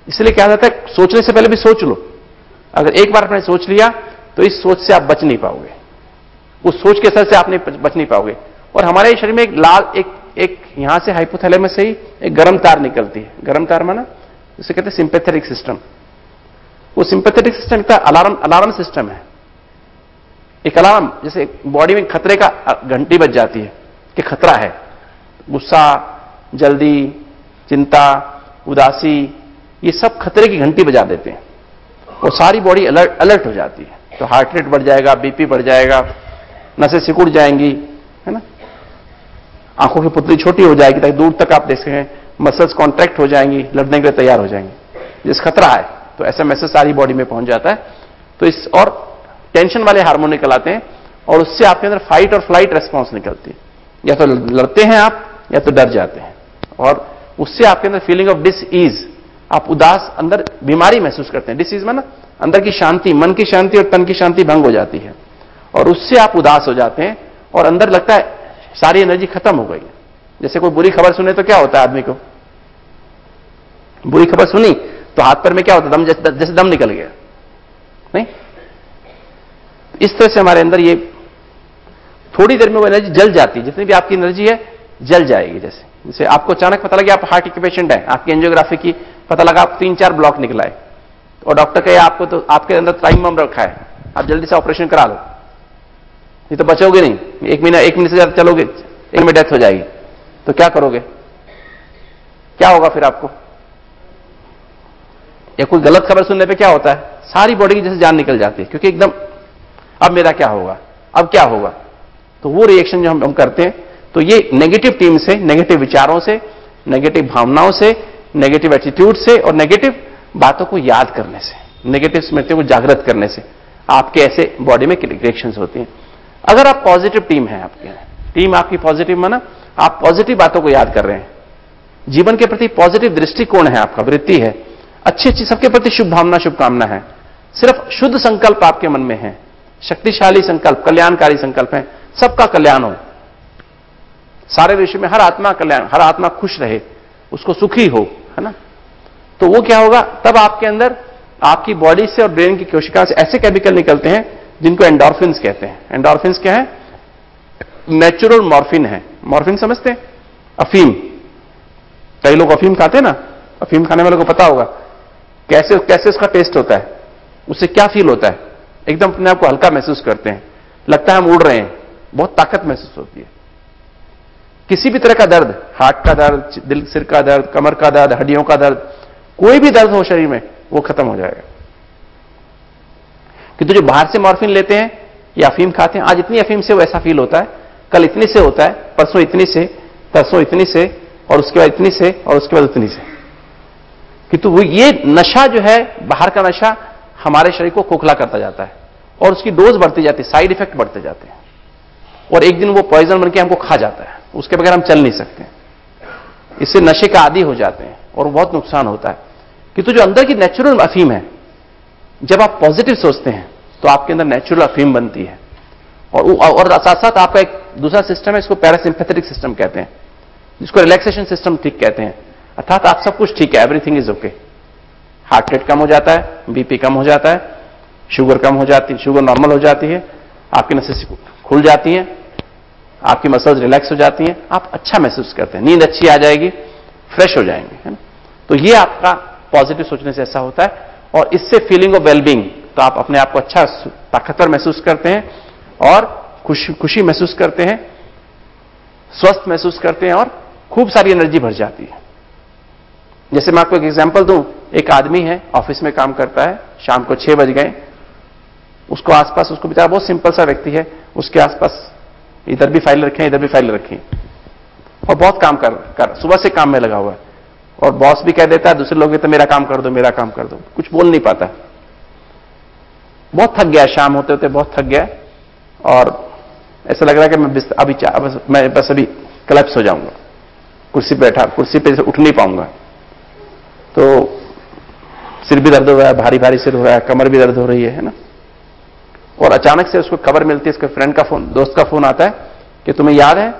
इसलिए क्या जाता है, सोचने से पहले भी सोच लो। अगर एक बार आपने सोच लिया तो इस सोच से आप बच नहीं पाओगे, उस सोच के असर से आप नहीं बच नहीं पाओगे। और हमारे शरीर में एक लाल एक यहां से हाइपोथैलेमस से ही एक गर्म तार निकलती है। गर्म तार माना जिसे कहते हैं सिंपैथेटिक सिस्टम। वो सिंपैथेटिक सिस्टम का अलार्म सिस्टम है। एक अलार्म, जैसे बॉडी में खतरे का घंटी बज जाती है कि खतरा है, गुस्सा, जल्दी, चिंता, उदासी, ये सब खतरे की घंटी बजा देते हैं और सारी बॉडी अलर्ट हो जाती है। तो हार्ट रेट बढ़ जाएगा, बीपी बढ़ जाएगा, नसें सिकुड़ जाएंगी, है ना, आंखों की पुतली छोटी हो जाएगी ताकि दूर तक आप देख सकें, मसल्स कॉन्ट्रैक्ट हो जाएंगी, लड़ने के लिए तैयार हो जाएंगी। जिस खतरा है तो ऐसा मैसेज सारी बॉडी में पहुंच जाता है। तो इस और टेंशन वाले हार्मोन निकल आते हैं और उससे आपके अंदर फाइट और फ्लाइट रेस्पॉन्स निकलती है। या तो लड़ते हैं आप या तो डर जाते हैं, और उससे आपके अंदर फीलिंग ऑफ डिस ईज, आप उदास, अंदर बीमारी महसूस करते हैं। डिस ईज माना अंदर की शांति, मन की शांति और तन की शांति भंग हो जाती है और उससे आप उदास हो जाते हैं और अंदर लगता है सारी एनर्जी खत्म हो गई। जैसे कोई बुरी खबर सुने तो क्या होता है आदमी को, बुरी खबर सुनी तो हाथ पैर में क्या होता है, दम, जैसे दम निकल गया, नहीं? इस तरह से हमारे अंदर ये थोड़ी देर में वो एनर्जी जल जाती है, जितनी भी आपकी एनर्जी है जल जाएगी। जैसे आपको अचानक पता लगा आप हार्ट के पेशेंट हैं, आपकी एंजियोग्राफी की पता लगा आप 3-4 ब्लॉक निकला है और डॉक्टर कहे आपको तो आपके अंदर टाइम बम रखा है, आप जल्दी से ऑपरेशन करा लो, ये तो बचोगे नहीं, 1 मिनट से ज्यादा चलोगे 1 मिनट डेथ हो जाएगी, तो क्या करोगे? क्या होगा फिर आपको? या कोई गलत खबर सुनने पे क्या होता है, सारी बॉडी की जैसे जान निकल जाती है, क्योंकि एकदम अब मेरा क्या होगा, अब क्या होगा। तो वो रिएक्शन जो हम करते हैं, तो ये नेगेटिव टीम से, नेगेटिव विचारों से, नेगेटिव भावनाओं से, नेगेटिव एटीट्यूड से और नेगेटिव बातों को याद करने से, नेगेटिव स्मृतियों को जागृत करने से आपके ऐसे बॉडी में रिएक्शंस होती हैं। अगर आप पॉजिटिव टीम है, आपके टीम आपकी पॉजिटिव माना आप पॉजिटिव बातों को याद कर रहे हैं, जीवन के प्रति पॉजिटिव दृष्टिकोण है, आपका वृत्ति है, अच्छी सबके प्रति शुभ भावना, शुभकामना है, सिर्फ शुद्ध संकल्प आपके मन में है, शक्तिशाली संकल्प, कल्याणकारी संकल्प है, सबका कल्याण हो, सारे विश्व में हर आत्मा कल्याण, हर आत्मा खुश रहे, उसको सुखी हो, है ना। तो वो क्या होगा, तब आपके अंदर आपकी बॉडी से और ब्रेन की कोशिका से ऐसे केमिकल निकलते हैं जिनको एंडोर्फिन्स कहते हैं। एंडोर्फिन्स क्या है? नेचुरल मॉर्फिन है। मॉर्फिन समझते हैं? अफीम, कई लोग अफीम खाते हैं ना, अफीम खाने वालों को पता होगा कैसे कैसे उसका टेस्ट होता है, उससे क्या फील होता है, एकदम अपने आप को हल्का महसूस करते हैं, लगता है हम उड़ रहे हैं, बहुत ताकत महसूस होती है। किसी भी तरह का दर्द, हार्ट का दर्द, दिल सिर का दर्द, कमर का दर्द, हड्डियों का दर्द, कोई भी दर्द हो शरीर में, वो खत्म हो जाएगा। कि तो जो बाहर से मॉर्फिन लेते हैं या अफीम खाते हैं, आज इतनी अफीम से वो ऐसा फील होता है, कल इतनी से होता है, परसों इतनी से, तरसों इतनी से, और उसके बाद इतनी से, और उसके बाद इतनी से। कि तो वो ये नशा जो है, बाहर का नशा हमारे शरीर को खोखला करता जाता है और उसकी डोज बढ़ती जाती है, साइड इफेक्ट बढ़ते जाते हैं और एक दिन वो पॉइजन बन के हमको खा जाता है, उसके बगैर हम चल नहीं सकते। इससे नशे का आदी हो जाते हैं और बहुत नुकसान होता है। कि तो जो अंदर की नेचुरल अफीम है, जब आप पॉजिटिव सोचते हैं तो आपके अंदर नेचुरल अफीम बनती है और साथ साथ आपका एक दूसरा सिस्टम है, इसको पैरासिम्पैथेटिक सिस्टम कहते हैं, जिसको रिलैक्सेशन सिस्टम ठीक कहते हैं। अर्थात आप सब कुछ ठीक है, everything is okay, heart rate कम हो जाता है, बीपी कम हो जाता है, शुगर कम हो जाती है, शुगर नॉर्मल हो जाती है, आपकी नसें खुल जाती हैं, आपकी मसल्स रिलैक्स हो जाती हैं, आप अच्छा महसूस करते हैं, नींद अच्छी आ जाएगी, फ्रेश हो जाएंगे, है ना। तो ये आपका पॉजिटिव सोचने से ऐसा होता है और इससे फीलिंग ऑफ वेलबींग, तो आप अपने आप को अच्छा ताकतवर महसूस करते हैं और खुशी महसूस करते हैं, स्वस्थ महसूस करते हैं और खूब सारी एनर्जी भर जाती है। जैसे मैं आपको एक एग्जांपल दूं, एक आदमी है, ऑफिस में काम करता है, शाम को 6 बज गए, उसको आसपास, उसको बेचारा बहुत सिंपल सा व्यक्ति है, उसके आसपास इधर भी फाइल रखें, इधर भी फाइल रखें, और बहुत काम कर सुबह से काम में लगा हुआ है, और बॉस भी कह देता है, दूसरे लोग भी तो मेरा काम कर दो, मेरा काम कर दो, कुछ बोल नहीं पाता, बहुत थक गया, शाम होते होते बहुत थक गया और ऐसा लग रहा है कि मैं बस अभी कलेप्स हो जाऊंगा, कुर्सी पे उठ नहीं पाऊंगा। तो सिर भी दर्द हो रहा है, भारी भारी सिर हो रहा है, कमर भी दर्द हो रही है ना। और अचानक से उसको खबर मिलती है, उसके फ्रेंड का फोन, दोस्त का फोन आता है कि तुम्हें याद है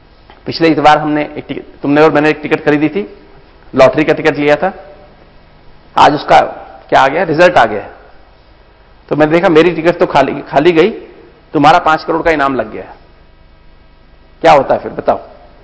पिछले इतवार तुमने और मैंने एक टिकट खरीदी थी, लॉटरी का टिकट लिया था, आज उसका क्या आ गया, रिजल्ट आ गया। तो मैंने देखा मेरी टिकट तो खाली गई, तुम्हारा 5 करोड़ का इनाम लग गया। क्या होता है फिर बताओ?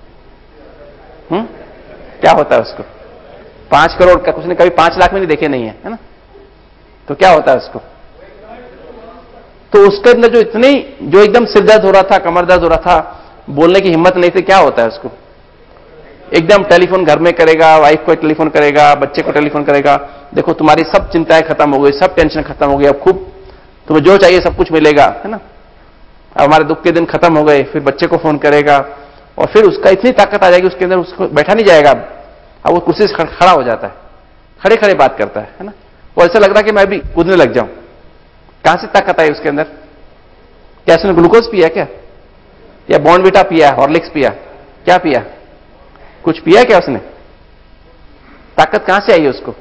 क्या होता है उसको? 5 करोड़ का, उसने कभी 5 लाख में नहीं देखे नहीं है ना? तो क्या होता है उसको? तो उसके अंदर जो एकदम सिर दर्द हो रहा था, कमर दर्द हो रहा था, बोलने की हिम्मत नहीं थी, क्या होता है उसको? एकदम टेलीफोन घर में करेगा, वाइफ को टेलीफोन करेगा, बच्चे को टेलीफोन करेगा, देखो तुम्हारी सब चिंताएं खत्म हो गई, सब टेंशन खत्म हो गई, अब खूब तुम्हें जो चाहिए सब कुछ मिलेगा, है ना? अब हमारे दुख के दिन खत्म हो गए। फिर बच्चे को फोन करेगा और फिर उसका इतनी ताकत आ जाएगी उसके अंदर, उसको बैठा नहीं जाएगा, अब वो कुर्सी से खड़ा हो जाता है, खड़े खड़े बात करता है ना? वो ऐसा लग रहा है कि मैं भी कूदने लग जाऊं। कहां से ताकत आई उसके अंदर? क्या उसने ग्लूकोज पिया क्या, या बॉर्नविटा पिया, हॉर्लिक्स पिया, क्या पिया? कुछ पिया क्या उसने? ताकत कहां से आई है उसको?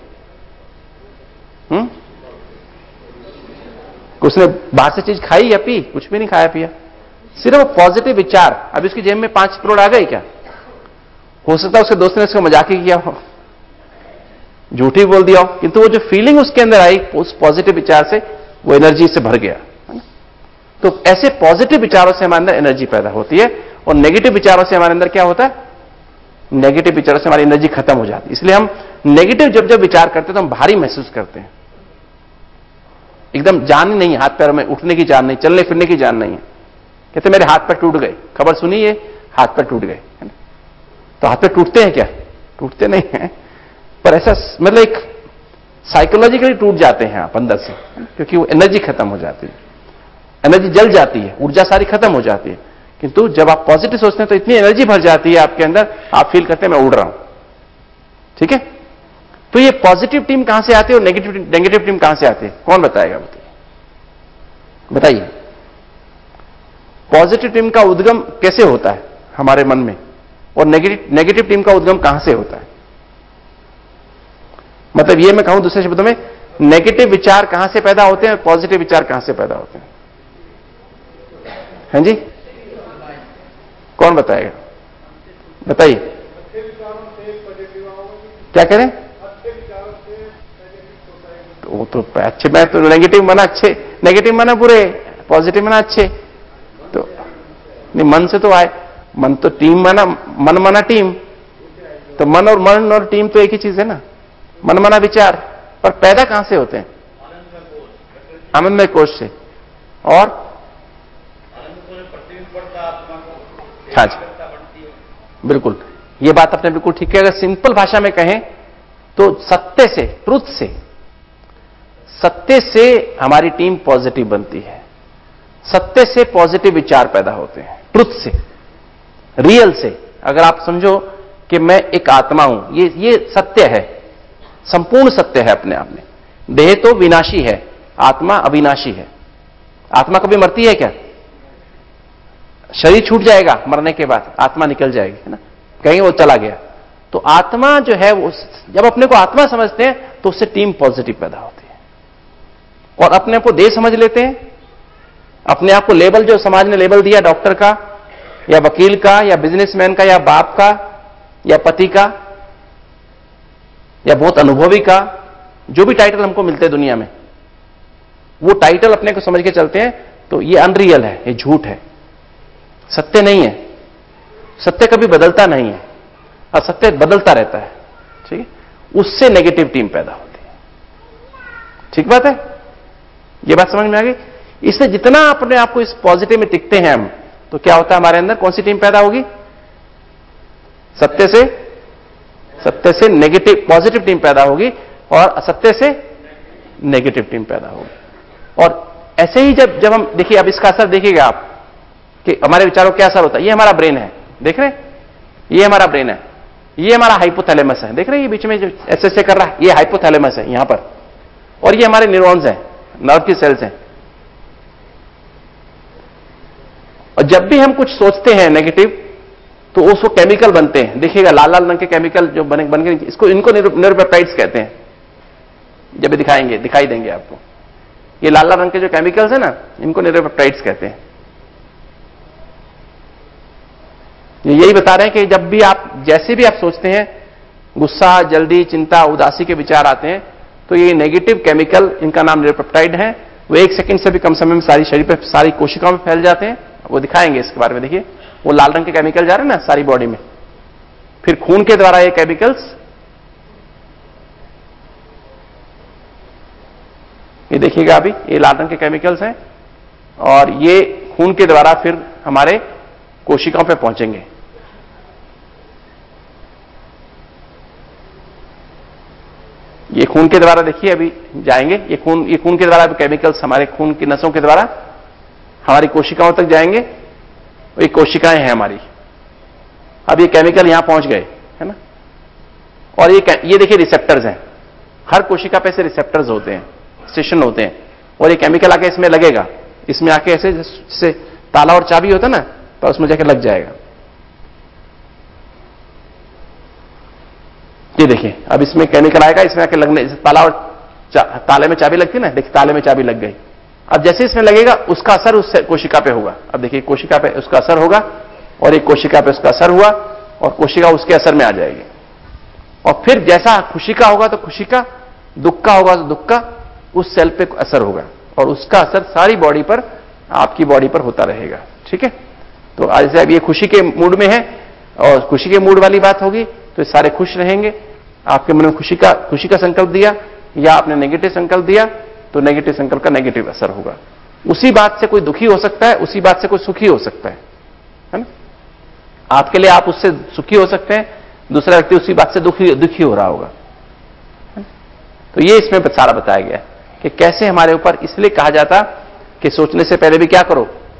उसने बाहर से चीज खाई या पी? कुछ भी नहीं खाया पिया, सिर्फ पॉजिटिव विचार। अब इसकी जेब में 5 करोड़ आ गए क्या? हो सकता है उसके दोस्त ने उसको मजाक ही किया हो, झूठी बोल दिया हो, किंतु वो जो फीलिंग उसके अंदर आई उस पॉजिटिव विचार से, वो एनर्जी से भर गया, है ना? तो ऐसे पॉजिटिव विचारों से हमारे अंदर एनर्जी पैदा होती है, और नेगेटिव विचारों से हमारे अंदर क्या होता है? नेगेटिव विचारों से हमारी एनर्जी खत्म हो जाती है। इसलिए हम नेगेटिव जब विचार करते हैं तो हम भारी महसूस करते हैं, एकदम जान ही नहीं, हाथ पैर में उठने की जान नहीं, चलने फिरने की जान नहीं है। कहते मेरे हाथ पैर टूट गए, खबर सुनी है, हाथ पैर टूट गए, है ना? तो हाथ पैर टूटते हैं क्या? टूटते नहीं हैं, पर ऐसा मतलब एक साइकोलॉजिकली टूट जाते हैं आप अंदर से, क्योंकि वो एनर्जी खत्म हो जाती है, एनर्जी जल जाती है, ऊर्जा सारी खत्म हो जाती है। किंतु जब आप पॉजिटिव सोचते हैं तो इतनी एनर्जी भर जाती है आपके अंदर, आप फील करते हैं मैं उड़ रहा हूं। ठीक है? तो ये पॉजिटिव टीम कहां से आती है और नेगेटिव टीम कहां से आती है? कौन बताएगा? बताइए। पॉजिटिव टीम का उद्गम कैसे होता है हमारे मन में, और नेगेटिव टीम का उद्गम कहां से होता है? मतलब ये मैं कहूं दूसरे शब्दों में, नेगेटिव विचार कहां से पैदा होते हैं, पॉजिटिव विचार कहां से पैदा होते हैं? हैं जी? कौन बताएगा? बताइए। क्या करें? वो तो अच्छे, मैं तो नेगेटिव माना अच्छे, नेगेटिव माना बुरे, पॉजिटिव माना अच्छे। तो नहीं, मन से तो आए, मन तो टीम माना, मन माना टीम, तो मन और टीम तो एक ही चीज है ना, मन माना विचार। पर पैदा कहां से होते हैं? आनंदमय कोश से। और हाँ जी, बिल्कुल, ये बात आपने बिल्कुल ठीक है। अगर सिंपल भाषा में कहें तो सत्य से, ट्रुथ से, सत्य से हमारी टीम पॉजिटिव बनती है, सत्य से पॉजिटिव विचार पैदा होते हैं, ट्रुथ से, रियल से। अगर आप समझो कि मैं एक आत्मा हूं, ये सत्य है, संपूर्ण सत्य है अपने आप में। देह तो विनाशी है, आत्मा अविनाशी है। आत्मा कभी मरती है क्या? शरीर छूट जाएगा मरने के बाद, आत्मा निकल जाएगी, है ना, कहीं वो चला गया। तो आत्मा जो है वो, जब अपने को आत्मा समझते हैं तो उससे टीम पॉजिटिव पैदा होती है। और अपने आप को देह समझ लेते हैं, अपने आप को लेबल जो समाज ने लेबल दिया, डॉक्टर का या वकील का या बिजनेसमैन का या बाप का या पति का या बहुत अनुभवी का, जो भी टाइटल हमको मिलते हैं दुनिया में, वो टाइटल अपने को समझ के चलते हैं, तो ये अनरियल है, ये झूठ है, सत्य नहीं है। सत्य कभी बदलता नहीं है, और सत्य बदलता रहता है। ठीक है? उससे नेगेटिव टीम पैदा होती है। ठीक बात है? ये बात समझ में आ गई? इससे जितना अपने आप को इस पॉजिटिव में टिकते हैं हम, तो क्या होता है हमारे अंदर? कौन सी टीम पैदा होगी? सत्य से नेगेटिव, पॉजिटिव टीम पैदा होगी, और असत्य से नेगेटिव टीम पैदा होगी। और ऐसे ही जब हम देखिए, अब इसका असर देखिएगा आप कि हमारे विचारों क्या असर होता है। ये हमारा ब्रेन है, देख रहे हैं? ये हमारा ब्रेन है, ये हमारा हाइपोथैलेमस है, देख रहे हैं? ये बीच में जो ऐसे कर रहा है, ये हाइपोथैलेमस है यहां पर, और ये हमारे न्यूरॉन्स हैं, नर्व की सेल्स हैं। और जब भी हम कुछ सोचते हैं नेगेटिव, तो उसको केमिकल बनते हैं, देखिएगा लाल लाल रंग के केमिकल जो बन के, इनको न्यूरोपेप्टाइड्स कहते हैं। जब भी दिखाई देंगे आपको, ये लाल लाल रंग के जो केमिकल्स है ना, इनको न्यूरोपेप्टाइड्स कहते हैं। यही बता रहे हैं कि जब भी आप, जैसे भी आप सोचते हैं, गुस्सा, जल्दी, चिंता, उदासी के विचार आते हैं, तो ये नेगेटिव केमिकल, इनका नाम न्यूरोपेप्टाइड है, वो 1 सेकंड से भी कम समय में सारी शरीर पे, सारी कोशिकाओं में फैल जाते हैं। वो दिखाएंगे इसके बारे में। देखिए वो लाल रंग के केमिकल जा रहे हैं ना सारी बॉडी में, फिर खून के द्वारा ये केमिकल्स, ये देखिएगा अभी ये लाल रंग के केमिकल्स हैं, और ये खून के द्वारा फिर हमारे कोशिकाओं पे पहुंचेंगे। ये खून के द्वारा देखिए अभी जाएंगे, ये खून के द्वारा केमिकल्स हमारे खून की नसों के द्वारा हमारी कोशिकाओं तक जाएंगे। ये कोशिकाएं हैं हमारी, अब ये केमिकल यहां पहुंच गए, है ना। और ये देखिए रिसेप्टर्स हैं, हर कोशिका पे से रिसेप्टर्स होते हैं, स्टेशन होते हैं, और ये केमिकल आके इसमें लगेगा, इसमें आके ऐसे जैसे ताला और चाबी होता ना, तो उसमें जाके लग जाएगा। ये देखिए अब इसमें केमिकल आएगा, इसमें आके लगने, ताला और ताले में चाबी लगती है ना, देखिए ताले में चाबी लग गई। अब जैसे इसमें लगेगा उसका असर उस कोशिका पे होगा। अब देखिए कोशिका पे उसका असर होगा, और एक कोशिका पे उसका असर हुआ, और कोशिका उसके असर में आ जाएगी। और फिर जैसा खुशी का होगा तो खुशी का, दुख का होगा तो दुख का, उस सेल पे असर होगा, और उसका असर सारी बॉडी पर, आपकी बॉडी पर होता रहेगा। ठीक है, तो आज अब ये खुशी के मूड में है, और खुशी के मूड वाली बात होगी तो सारे खुश रहेंगे। आपके मन में खुशी का संकल्प दिया, या आपने नेगेटिव संकल्प दिया, तो नेगेटिव संकल्प का नेगेटिव असर होगा। उसी बात से कोई दुखी हो सकता है, उसी बात से कोई सुखी हो सकता है ना। आपके लिए आप उससे सुखी हो सकते हैं, दूसरा व्यक्ति उसी बात से दुखी हो रहा होगा। तो ये इसमें सारा बताया गया कि कैसे हमारे ऊपर, इसलिए कहा जाता कि सोचने से पहले भी क्या करो,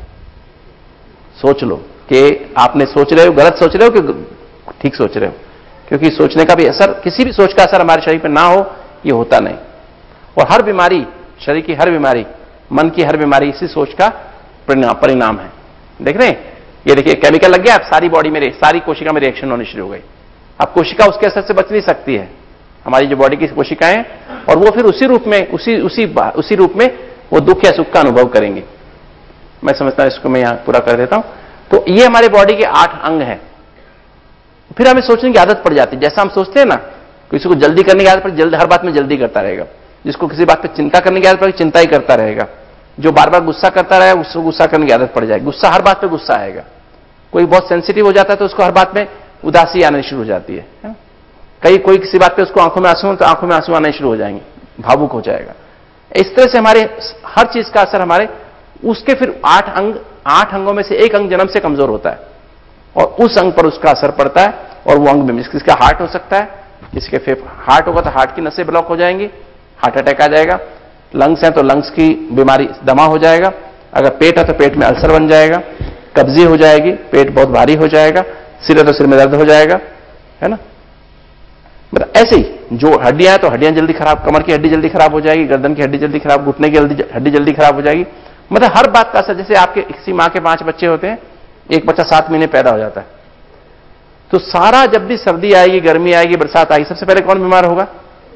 सोच लो कि आपने सोच रहे हो, गलत सोच रहे हो कि ठीक सोच रहे हो। क्योंकि सोचने का भी असर, किसी भी सोच का असर हमारे शरीर पर ना हो, ये होता नहीं। और हर बीमारी, शरीर की हर बीमारी, मन की हर बीमारी इसी सोच का परिणाम है। देख रहे हैं, ये देखिए केमिकल लग गया, अब सारी बॉडी में, सारी कोशिका में रिएक्शन होनी शुरू हो गई। अब कोशिका उसके असर से बच नहीं सकती है, हमारी जो बॉडी की कोशिकाएं, और वो फिर उसी रूप में, उसी रूप में वो दुख या सुख का अनुभव करेंगे। मैं समझता हूं, इसको मैं यहां पूरा कर देता हूं। तो ये हमारे बॉडी के 8 अंग हैं। फिर हमें सोचने की आदत पड़ जाती है, जैसा हम सोचते हैं ना, किसी को जल्दी करने की आदत पड़, हर बात में जल्दी करता रहेगा। जिसको किसी बात पे चिंता करने की आदत पड़ेगी, चिंता ही करता रहेगा। जो बार बार गुस्सा करता रहेगा, उसको गुस्सा करने की आदत पड़ जाएगी, गुस्सा, हर बात पे गुस्सा आएगा। कोई बहुत सेंसिटिव हो जाता है तो उसको हर बात में उदासी आने शुरू हो जाती है। कोई किसी बात पे उसको आंखों में आंसू, तो आंखों में आंसू आने शुरू हो जाएंगे, भावुक हो जाएगा। इस तरह से हमारे हर चीज का असर हमारे, उसके फिर 8 अंगों में से एक अंग जन्म से कमजोर होता है, और उस अंग पर उसका असर पड़ता है, और वो अंग में किसका हार्ट हो सकता है, किसके हार्ट होगा तो हार्ट की नसें ब्लॉक हो जाएंगी, हार्ट अटैक आ जाएगा। लंग्स है तो लंग्स की बीमारी, दमा हो जाएगा। अगर पेट है तो पेट में अल्सर बन जाएगा, कब्जी हो जाएगी, पेट बहुत भारी हो जाएगा। सिर है तो सिर में दर्द हो जाएगा, है ना। मतलब ऐसे ही जो हड्डियां हैं तो हड्डियां जल्दी खराब, कमर की हड्डी जल्दी खराब हो जाएगी, गर्दन की हड्डी जल्दी खराब, घुटने की हड्डी जल्दी खराब हो जाएगी। मतलब हर बात का असर, जैसे आपके किसी मां के 5 बच्चे होते हैं, एक बच्चा 7 महीने पैदा हो जाता है, तो सारा जब भी सर्दी आएगी, गर्मी आएगी, बरसात आएगी, सबसे पहले कौन बीमार होगा,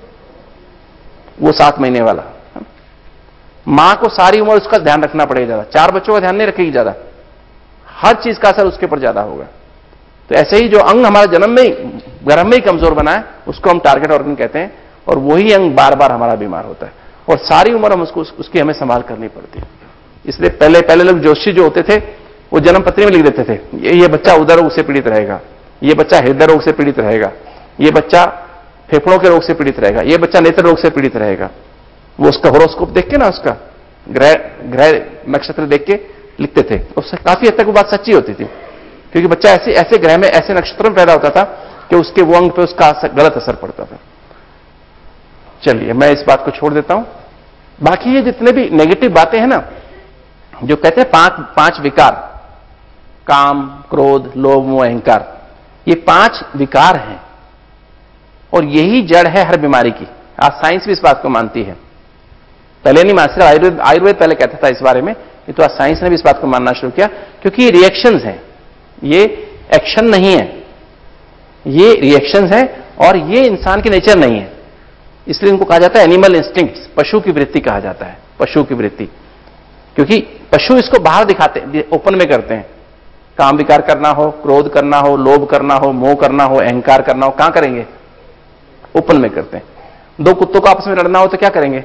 वो 7 महीने वाला। मां को सारी उम्र उसका ध्यान रखना पड़ेगा ज्यादा, 4 बच्चों का ध्यान नहीं रखेगी ज्यादा, हर चीज का असर उसके ऊपर ज्यादा होगा। तो ऐसे ही जो अंग हमारा जन्म में ही, गर्भ में ही कमजोर बना है, उसको हम टारगेट ऑर्गन कहते हैं, और वही अंग बार बार हमारा बीमार होता है, और सारी उम्र हम उसकी हमें संभाल करनी पड़ती है। इसलिए पहले लोग जोशी जो होते थे, वो जन्म पत्री में लिख देते थे, ये बच्चा उदर रोग से पीड़ित रहेगा, ये बच्चा हृदय रोग से पीड़ित रहेगा, ये बच्चा फेफड़ों के रोग से पीड़ित रहेगा, ये बच्चा नेत्र रोग से पीड़ित रहेगा। वो उसका होरोस्कोप देख के ना, उसका ग्रह नक्षत्र देख के लिखते थे। उससे काफी हद तक वो बात सच्ची होती थी, क्योंकि बच्चा ऐसे ग्रह में, ऐसे नक्षत्र में पैदा होता था कि उसके वो अंग पे उसका गलत असर पड़ता था। चलिए मैं इस बात को छोड़ देता हूं। बाकी ये जितने भी नेगेटिव बातें हैं ना, जो कहते हैं 5 विकार, काम, क्रोध, लोभ, मोह, अहंकार, ये 5 विकार हैं, और यही जड़ है हर बीमारी की। आज साइंस भी इस बात को मानती है, पहले नहीं मानती, आयुर्वेद पहले कहता था इस बारे में, ये तो आज साइंस ने भी इस बात को मानना शुरू किया, क्योंकि ये रिएक्शंस हैं, ये एक्शन नहीं है, ये रिएक्शंस हैं, और ये इंसान की नेचर नहीं है। इसलिए इनको कहा जाता है एनिमल इंस्टिंक्ट्स, पशु की वृत्ति कहा जाता है, पशु की वृत्ति। क्योंकि पशु इसको बाहर दिखाते हैं, ओपन में करते हैं। काम विकार करना हो, क्रोध करना हो, लोभ करना हो, मोह करना हो, अहंकार करना हो, कहां करेंगे, ओपन में करते हैं। दो कुत्तों को आपस में लड़ना हो तो क्या करेंगे?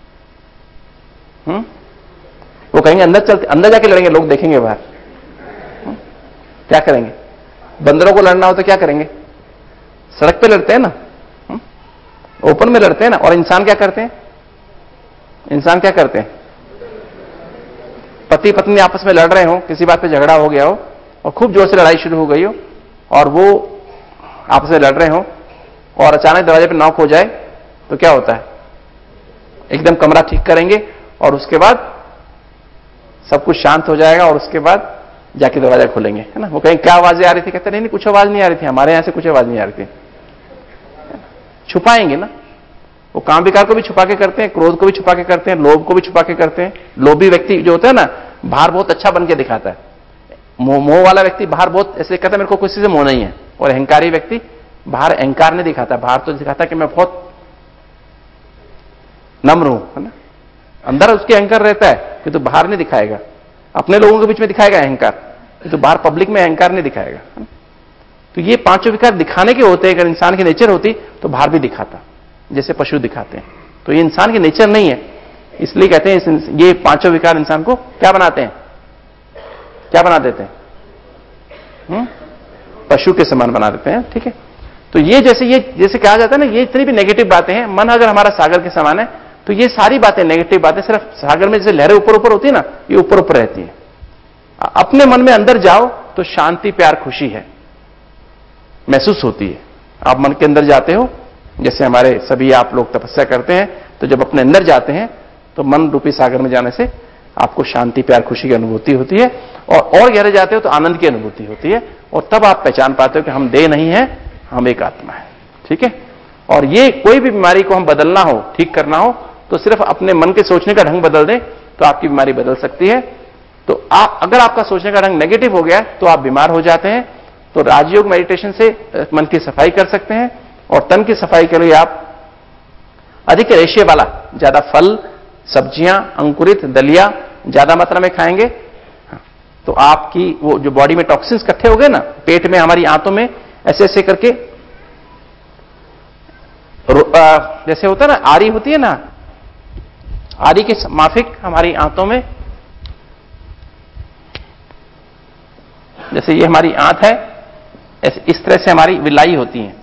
वो कहेंगे अंदर चलते, अंदर जाके लड़ेंगे, लोग देखेंगे बाहर। क्या करेंगे? बंदरों को लड़ना हो तो क्या करेंगे? सड़क पे लड़ते हैं ना, ओपन में लड़ते हैं ना। और इंसान क्या करते हैं? इंसान क्या करते हैं? पति पत्नी आपस में लड़ रहे हो, किसी बात पे झगड़ा हो गया हो और खूब जोर से लड़ाई शुरू हो गई हो और वो आपस में लड़ रहे हो और अचानक दरवाजे पे नॉक हो जाए तो क्या होता है? एकदम कमरा ठीक करेंगे और उसके बाद सब कुछ शांत हो जाएगा और उसके बाद जाके दरवाजा खोलेंगे, है ना। वो कहें क्या आवाजें आ रही थी? कहते नहीं कुछ आवाज नहीं आ रही थी, हमारे यहां से कुछ आवाज नहीं आ रही थी। छुपाएंगे ना। वो काम विकार को भी छुपा के करते हैं, क्रोध को भी छुपा के करते हैं, लोभ को भी छुपा के करते हैं। लोभी व्यक्ति जो होता है ना, बाहर बहुत अच्छा बन के दिखाता है। मोह वाला व्यक्ति बाहर बहुत ऐसे कहता है मेरे को किसी से मोह नहीं है, और अहंकारी व्यक्ति बाहर अहंकार नहीं दिखाता, बाहर तो दिखाता है कि मैं बहुत नम्र हूं, है ना। अंदर उसके अहंकार रहता है कि तो बाहर नहीं दिखाएगा, अपने लोगों के बीच में दिखाएगा अहंकार, तो बाहर पब्लिक में अहंकार नहीं दिखाएगा। तो ये पांचों विकार दिखाने के होते हैं। अगर इंसान की नेचर होती तो बाहर भी दिखाता, जैसे पशु दिखाते हैं। तो ये इंसान की नेचर नहीं है, इसलिए कहते हैं ये पांचों विकार इंसान को क्या बनाते हैं? क्या बना देते हैं? पशु के समान बना देते हैं। ठीक है। तो ये जैसे कहा जाता है ना, ये इतनी भी नेगेटिव बातें हैं। मन अगर हमारा सागर के समान है तो ये सारी बातें नेगेटिव बातें, सिर्फ सागर में जैसे लहरें ऊपर ऊपर होती है ना, ये ऊपर ऊपर रहती है। अपने मन में अंदर जाओ तो शांति, प्यार, खुशी है महसूस होती है। आप मन के अंदर जाते हो, जैसे हमारे सभी आप लोग तपस्या करते हैं, तो जब अपने अंदर जाते हैं तो मन रूपी सागर में जाने से आपको शांति, प्यार, खुशी की अनुभूति होती है। और गहरे जाते हो तो आनंद की अनुभूति होती है, और तब आप पहचान पाते हो कि हम देह नहीं है, हम एक आत्मा है। ठीक है। और ये कोई भी बीमारी को हम बदलना हो, ठीक करना हो, तो सिर्फ अपने मन के सोचने का ढंग बदल दें तो आपकी बीमारी बदल सकती है। तो अगर आपका सोचने का ढंग नेगेटिव हो गया तो आप बीमार हो जाते हैं। तो राजयोग मेडिटेशन से मन की सफाई कर सकते हैं, और तन की सफाई के लिए आप अधिक रेशे वाला, ज्यादा फल, सब्जियां, अंकुरित दलिया ज्यादा मात्रा में खाएंगे तो आपकी वो जो बॉडी में टॉक्सिन्स इकट्ठे हो गए ना, पेट में, हमारी आंतों में ऐसे ऐसे करके, जैसे होता है ना, आरी होती है ना, आरी के माफिक हमारी आंतों में, जैसे ये हमारी आंत है, ऐसे इस तरह से हमारी विलाई होती है।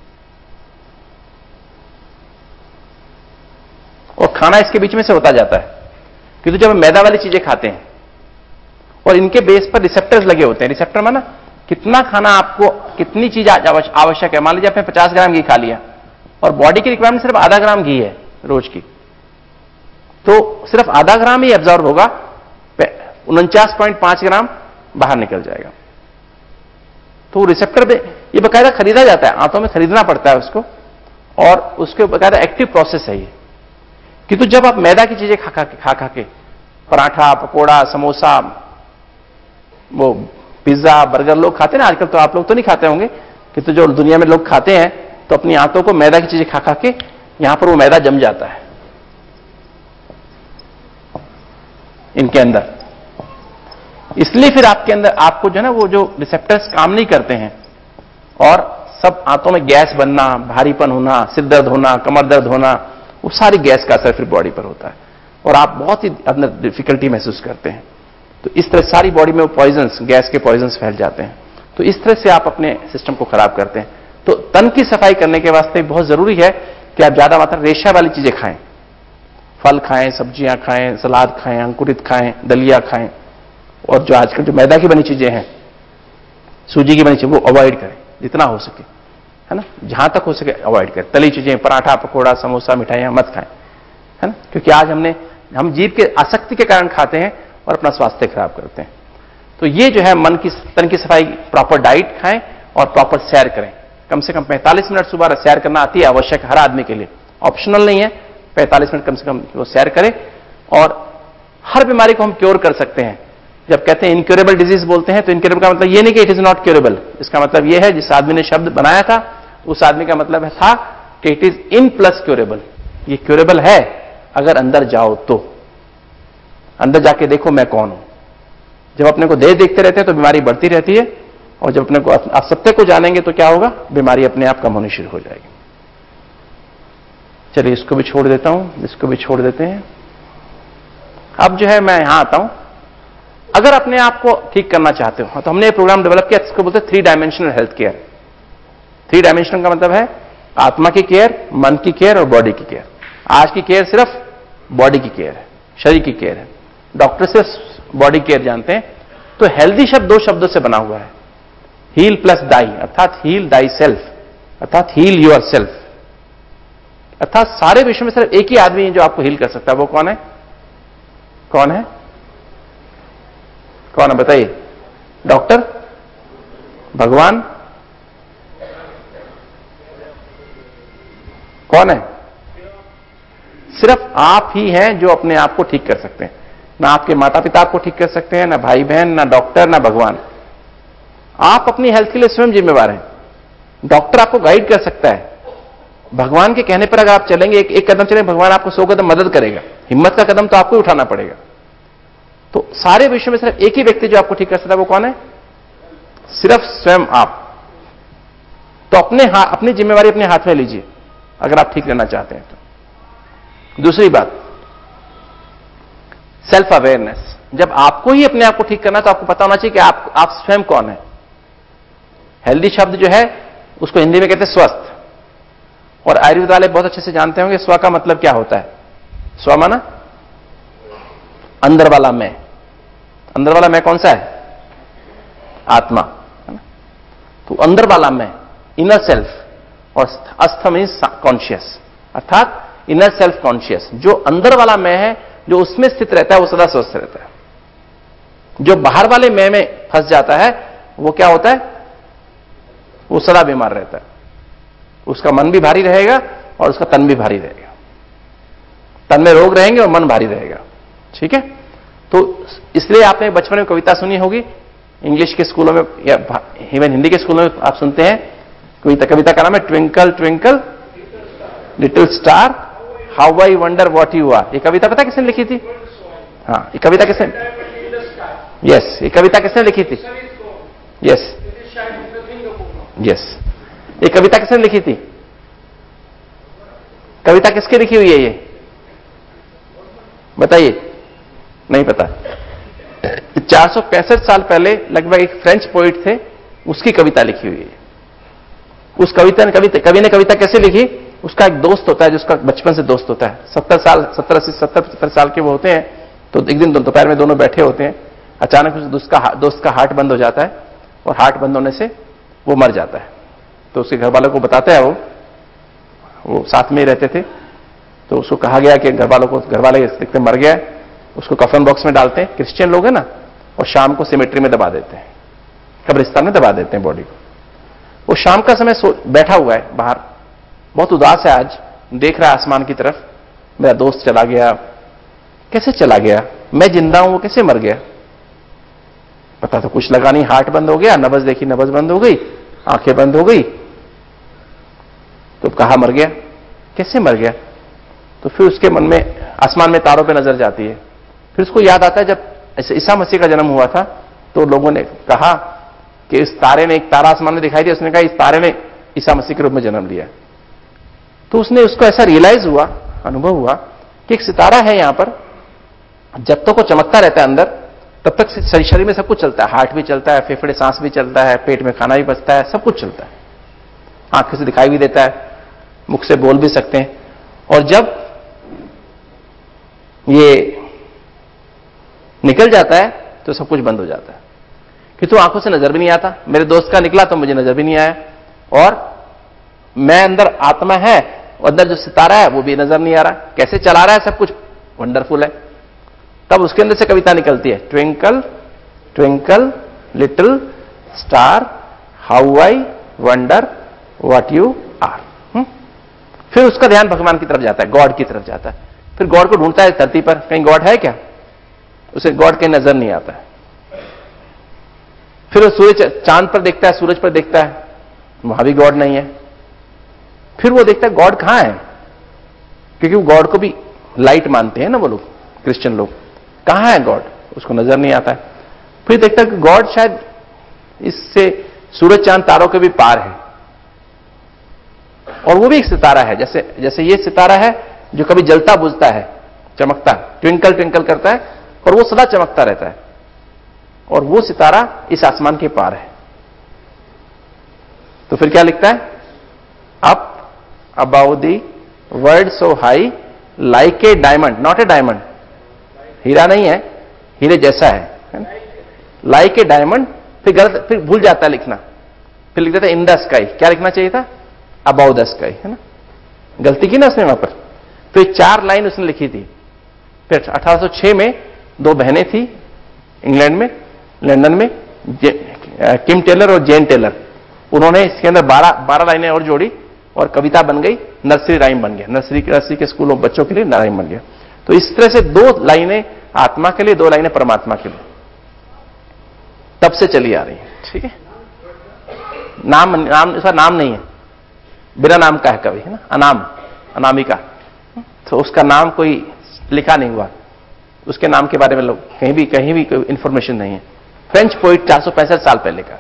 और खाना इसके बीच में से होता जाता है, क्योंकि जब हम मैदा वाली चीजें खाते हैं और इनके बेस पर रिसेप्टर्स लगे होते हैं। रिसेप्टर माना कितना खाना आपको, कितनी चीज आवश्यक है। मान लीजिए आपने 50 ग्राम घी खा लिया और बॉडी की रिक्वायरमेंट सिर्फ आधा ग्राम घी है रोज की, तो सिर्फ आधा ग्राम ही एब्जॉर्ब होगा, 49.5 ग्राम बाहर निकल जाएगा। तो रिसेप्टर पे ये बकायदा खरीदा जाता है, आंतों में खरीदना पड़ता है उसको, और उसके बकायदा एक्टिव प्रोसेस है ये। कि तो जब आप मैदा की चीजें खा के पराठा, पकोड़ा, समोसा, वो पिज्जा, बर्गर लोग खाते हैं ना आजकल, तो आप लोग तो नहीं खाते होंगे, कि तो जो दुनिया में लोग खाते हैं तो अपनी आंतों को मैदा की चीजें खा के यहां पर वो मैदा जम जाता है इनके अंदर। इसलिए फिर आपके अंदर आपको जो है ना, वो जो रिसेप्टर्स काम नहीं करते हैं और सब आंतों में गैस बनना, भारीपन होना, सिर दर्द होना, कमर दर्द होना, वो सारी गैस का असर फिर बॉडी पर होता है और आप बहुत ही अंदर डिफिकल्टी महसूस करते हैं। तो इस तरह सारी बॉडी में वो पॉइजन्स, गैस के पॉइजन्स फैल जाते हैं। तो इस तरह से आप अपने सिस्टम को खराब करते हैं। तो तन की सफाई करने के वास्ते बहुत जरूरी है कि आप ज्यादा मात्रा रेशा वाली चीजें खाएं, फल खाएं, सब्जियां खाएं, सलाद खाएं, अंकुरित खाएं, दलिया खाएं, और जो आजकल जो मैदा की बनी चीजें हैं, सूजी की बनी चीजें, वो अवॉइड करें जितना हो सके, है ना, जहां तक हो सके अवॉइड करें। तली चीजें, पराठा, पकोड़ा, समोसा, मिठाइयां मत खाएं, है ना, क्योंकि आज हम जीव के आसक्ति के कारण खाते हैं और अपना स्वास्थ्य खराब करते हैं। तो ये जो है मन की, तन की सफाई, प्रॉपर डाइट खाएं और प्रॉपर सैर करें। कम से कम 45 मिनट सुबह सैर करना अति आवश्यक है हर आदमी के लिए, ऑप्शनल नहीं है। 45 मिनट कम से कम वो सैर करें। और हर बीमारी को हम क्योर कर सकते हैं। जब कहते हैं इनक्योरेबल डिजीज बोलते हैं, तो इनक्योरेबल का मतलब ये नहीं कि इट इज नॉट क्योरेबल। इसका मतलब ये है, जिस आदमी ने शब्द बनाया था उस आदमी का मतलब था कि it is in plus curable. ये क्योरेबल है अगर अंदर जाओ तो। अंदर जाके देखो मैं कौन हूं। जब अपने को देह देखते रहते हैं तो बीमारी बढ़ती रहती है, और जब अपने को आप सत्य को जानेंगे तो क्या होगा, बीमारी अपने आप कम होनी शुरू हो जाएगी। चलिए इसको भी छोड़ देता हूं, इसको भी छोड़ देते हैं। अब जो है मैं यहां आता हूं। अगर अपने आप को ठीक करना चाहते हो तो हमने ये प्रोग्राम डेवलप किया, इसको बोलते हैं 3 डायमेंशनल हेल्थ केयर। 3 डायमेंशनल का मतलब है आत्मा की केयर, मन की केयर और बॉडी की केयर। आज की केयर सिर्फ बॉडी की केयर है, शरीर की केयर है। डॉक्टर सिर्फ बॉडी केयर जानते हैं। तो हेल्दी शब्द 2 शब्दों से बना हुआ है, हील प्लस डाई, अर्थात हील डाई सेल्फ, अर्थात हील योर सेल्फ। अर्थात सारे विश्व में सिर्फ एक ही आदमी है जो आपको हील कर सकता है। वो कौन है? कौन है? कौन है बताइए? डॉक्टर? भगवान? कौन है? सिर्फ आप ही हैं जो अपने आप को ठीक कर सकते हैं। ना आपके माता पिता आपको ठीक कर सकते हैं, ना भाई बहन, ना डॉक्टर, ना भगवान। आप अपनी हेल्थ के लिए स्वयं जिम्मेवार हैं। डॉक्टर आपको गाइड कर सकता है, भगवान के कहने पर अगर आप चलेंगे, एक कदम चलेंगे, भगवान आपको 100 कदम मदद करेगा। हिम्मत का कदम तो आपको उठाना पड़ेगा। तो सारे विश्व में सिर्फ एक ही व्यक्ति जो आपको ठीक कर सकता है, वो कौन है? सिर्फ स्वयं आप। तो अपनी जिम्मेवारी अपने हाथ में लीजिए अगर आप ठीक रहना चाहते हैं तो। दूसरी बात, सेल्फ अवेयरनेस। जब आपको ही अपने आप को ठीक करना, तो आपको पता होना चाहिए कि आप स्वयं कौन है। हेल्दी शब्द जो है उसको हिंदी में कहते हैं स्वस्थ, और आयुर्वेद वाले बहुत अच्छे से जानते होंगे स्व का मतलब क्या होता है। स्व माना अंदर वाला मैं। अंदर वाला मैं कौन सा है? आत्मा, है ना? तो अंदर वाला मैं, इनर सेल्फ, और अस्थ मीन्स कॉन्शियस, अर्थात इनर सेल्फ कॉन्शियस। जो अंदर वाला मैं है, जो उसमें स्थित रहता है, वो सदा स्वस्थ रहता है। जो बाहर वाले मैं में फंस जाता है, वो क्या होता है? वो सदा बीमार रहता है। उसका मन भी भारी रहेगा और उसका तन भी भारी रहेगा। तन में रोग रहेंगे और मन भारी रहेगा। ठीक है? तो इसलिए आपने बचपन में कविता सुनी होगी, इंग्लिश के स्कूलों में या इवन हिंदी के स्कूलों में आप सुनते हैं कविता का नाम है twinkle twinkle little star how I wonder what you are. ये कविता पता किसने लिखी थी? हाँ, ये कविता किसने? यस, ये कविता किसने लिखी थी? यस यस, ये कविता किसने लिखी थी? कविता किसकी लिखी हुई है ये? बताइए। नहीं पता? 465 साल पहले लगभग एक फ्रेंच पोइट थे, उसकी कविता लिखी हुई है। उस कवि ने कविता कैसे लिखी? उसका एक दोस्त होता है, जिसका बचपन से दोस्त होता है। 70 साल के वो होते हैं। तो एक दिन दोपहर में दोनों बैठे होते हैं, अचानक उस दोस्त का हार्ट बंद हो जाता है, और हार्ट बंद होने से वो मर जाता है। तो उसके घर वालों को बताता है, वो साथ में ही रहते थे। तो उसको कहा गया कि घर वाले देखते मर गया, उसको कफन बॉक्स में डालते हैं, क्रिश्चियन लोग हैं ना, और शाम को सिमेट्री में दबा देते हैं, कब्रिस्तान में दबा देते हैं बॉडी को। वो शाम का समय बैठा हुआ है बाहर, बहुत उदास है आज, देख रहा है आसमान की तरफ, मेरा दोस्त चला गया। कैसे चला गया? मैं जिंदा हूं, वो कैसे मर गया? पता तो कुछ लगा नहीं, हार्ट बंद हो गया, नब्ज देखी, नब्ज बंद हो गई, आंखें बंद हो गई। तो कहा मर गया, कैसे मर गया? तो फिर उसके मन में आसमान में तारों पे नजर जाती है। फिर उसको याद आता है, जब ईसा मसीह का जन्म हुआ था, तो लोगों ने कहा कि इस तारे ने, एक तारा आसमान में दिखाई दिया, उसने कहा इस तारे ने ईसा मसीह के रूप में जन्म लिया। तो उसको ऐसा रियलाइज हुआ, अनुभव हुआ कि एक सितारा है यहां पर, जब तक वो चमकता रहता है अंदर, तब तक शरीर में सब कुछ चलता है। हार्ट भी चलता है, फेफड़े सांस भी चलता है, पेट में खाना भी पचता है, सब कुछ चलता है। आंखें से दिखाई भी देता है, मुख से बोल भी सकते हैं। और जब ये निकल जाता है तो सब कुछ बंद हो जाता है, कि तो आंखों से नजर भी नहीं आता। मेरे दोस्त का निकला तो मुझे नजर भी नहीं आया, और मैं अंदर आत्मा है, और अंदर जो सितारा है वो भी नजर नहीं आ रहा। कैसे चला रहा है? सब कुछ वंडरफुल है। तब उसके अंदर से कविता निकलती है, twinkle twinkle little star how I wonder what you are. फिर उसका ध्यान भगवान की तरफ जाता है, गॉड की तरफ जाता है। फिर गॉड को ढूंढता है धरती पर, कहीं गॉड है क्या? उसे गॉड कहीं नजर नहीं आता है। फिर वो सूरज चांद पर देखता है, सूरज पर देखता है, वहां भी गॉड नहीं है। फिर वो देखता है गॉड कहां है, क्योंकि वो गॉड को भी लाइट मानते हैं ना वो लोग, क्रिश्चियन लोग। कहां है गॉड? उसको नजर नहीं आता है। फिर देखता है कि गॉड शायद इससे सूरज चांद तारों के भी पार है, और वो भी एक सितारा है, जैसे जैसे ये सितारा है जो कभी जलता बुझता है, चमकता, ट्विंकल ट्विंकल करता है, और वो सदा चमकता रहता है, और वो सितारा इस आसमान के पार है। तो फिर क्या लिखता है? Up above the world so high like a diamond, not a diamond, हीरा नहीं है, हीरे जैसा है, लाइक ए डायमंड। फिर गलत, फिर भूल जाता है लिखना, फिर लिख देता है इन द स्काई। क्या लिखना चाहिए था? अबाउ द स्काई, है ना? गलती की ना उसने वहां पर। फिर 4 लाइन उसने लिखी थी। फिर 1806 में 2 बहनें थी इंग्लैंड में, लंदन में, किम टेलर और जेन टेलर। उन्होंने इसके अंदर 12 लाइनें और जोड़ी और कविता बन गई, नर्सरी राइम बन गया, नर्सरी के स्कूलों बच्चों के लिए राइम बन गया। तो इस तरह से 2 लाइनें आत्मा के लिए, 2 लाइनें परमात्मा के लिए, तब से चली आ रही है। ठीक है, नाम इसका नाम नहीं है, बिना नाम का है कवि, है ना, अनाम, अनामिका। तो उसका नाम कोई लिखा नहीं हुआ, उसके नाम के बारे में लोग कहीं भी कोई इंफॉर्मेशन नहीं है। फ्रेंच पोइट 465 साल पहले का।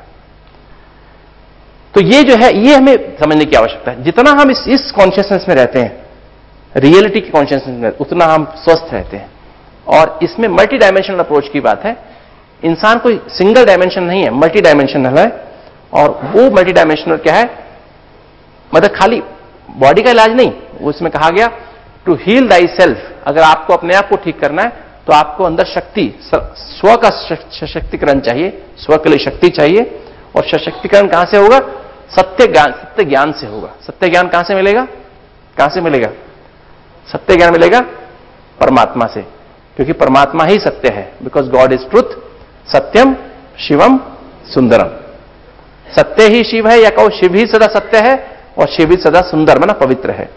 तो ये जो है, ये हमें समझने की आवश्यकता है। जितना हम इस कॉन्शियसनेस में रहते हैं, रियलिटी की कॉन्शियसनेस में, उतना हम स्वस्थ रहते हैं। और इसमें मल्टी डायमेंशनल अप्रोच की बात है। इंसान कोई सिंगल डायमेंशन नहीं है, मल्टी डायमेंशनल है। और वो मल्टी डायमेंशनल क्या है? मतलब खाली बॉडी का इलाज नहीं, उसमें कहा गया टू हील दाई सेल्फ। अगर आपको अपने आप को ठीक करना है तो आपको अंदर शक्ति, स्व का सशक्तिकरण चाहिए, स्व के लिए शक्ति चाहिए। और सशक्तिकरण कहां से होगा? सत्य ज्ञान से होगा। सत्य ज्ञान कहां से मिलेगा? कहां से मिलेगा? सत्य ज्ञान मिलेगा परमात्मा से, क्योंकि परमात्मा ही सत्य है। बिकॉज गॉड इज ट्रुथ, सत्यम शिवम सुंदरम। सत्य ही शिव है, या कहो शिव ही सदा सत्य है और शिव ही सदा सुंदर, माना पवित्र है।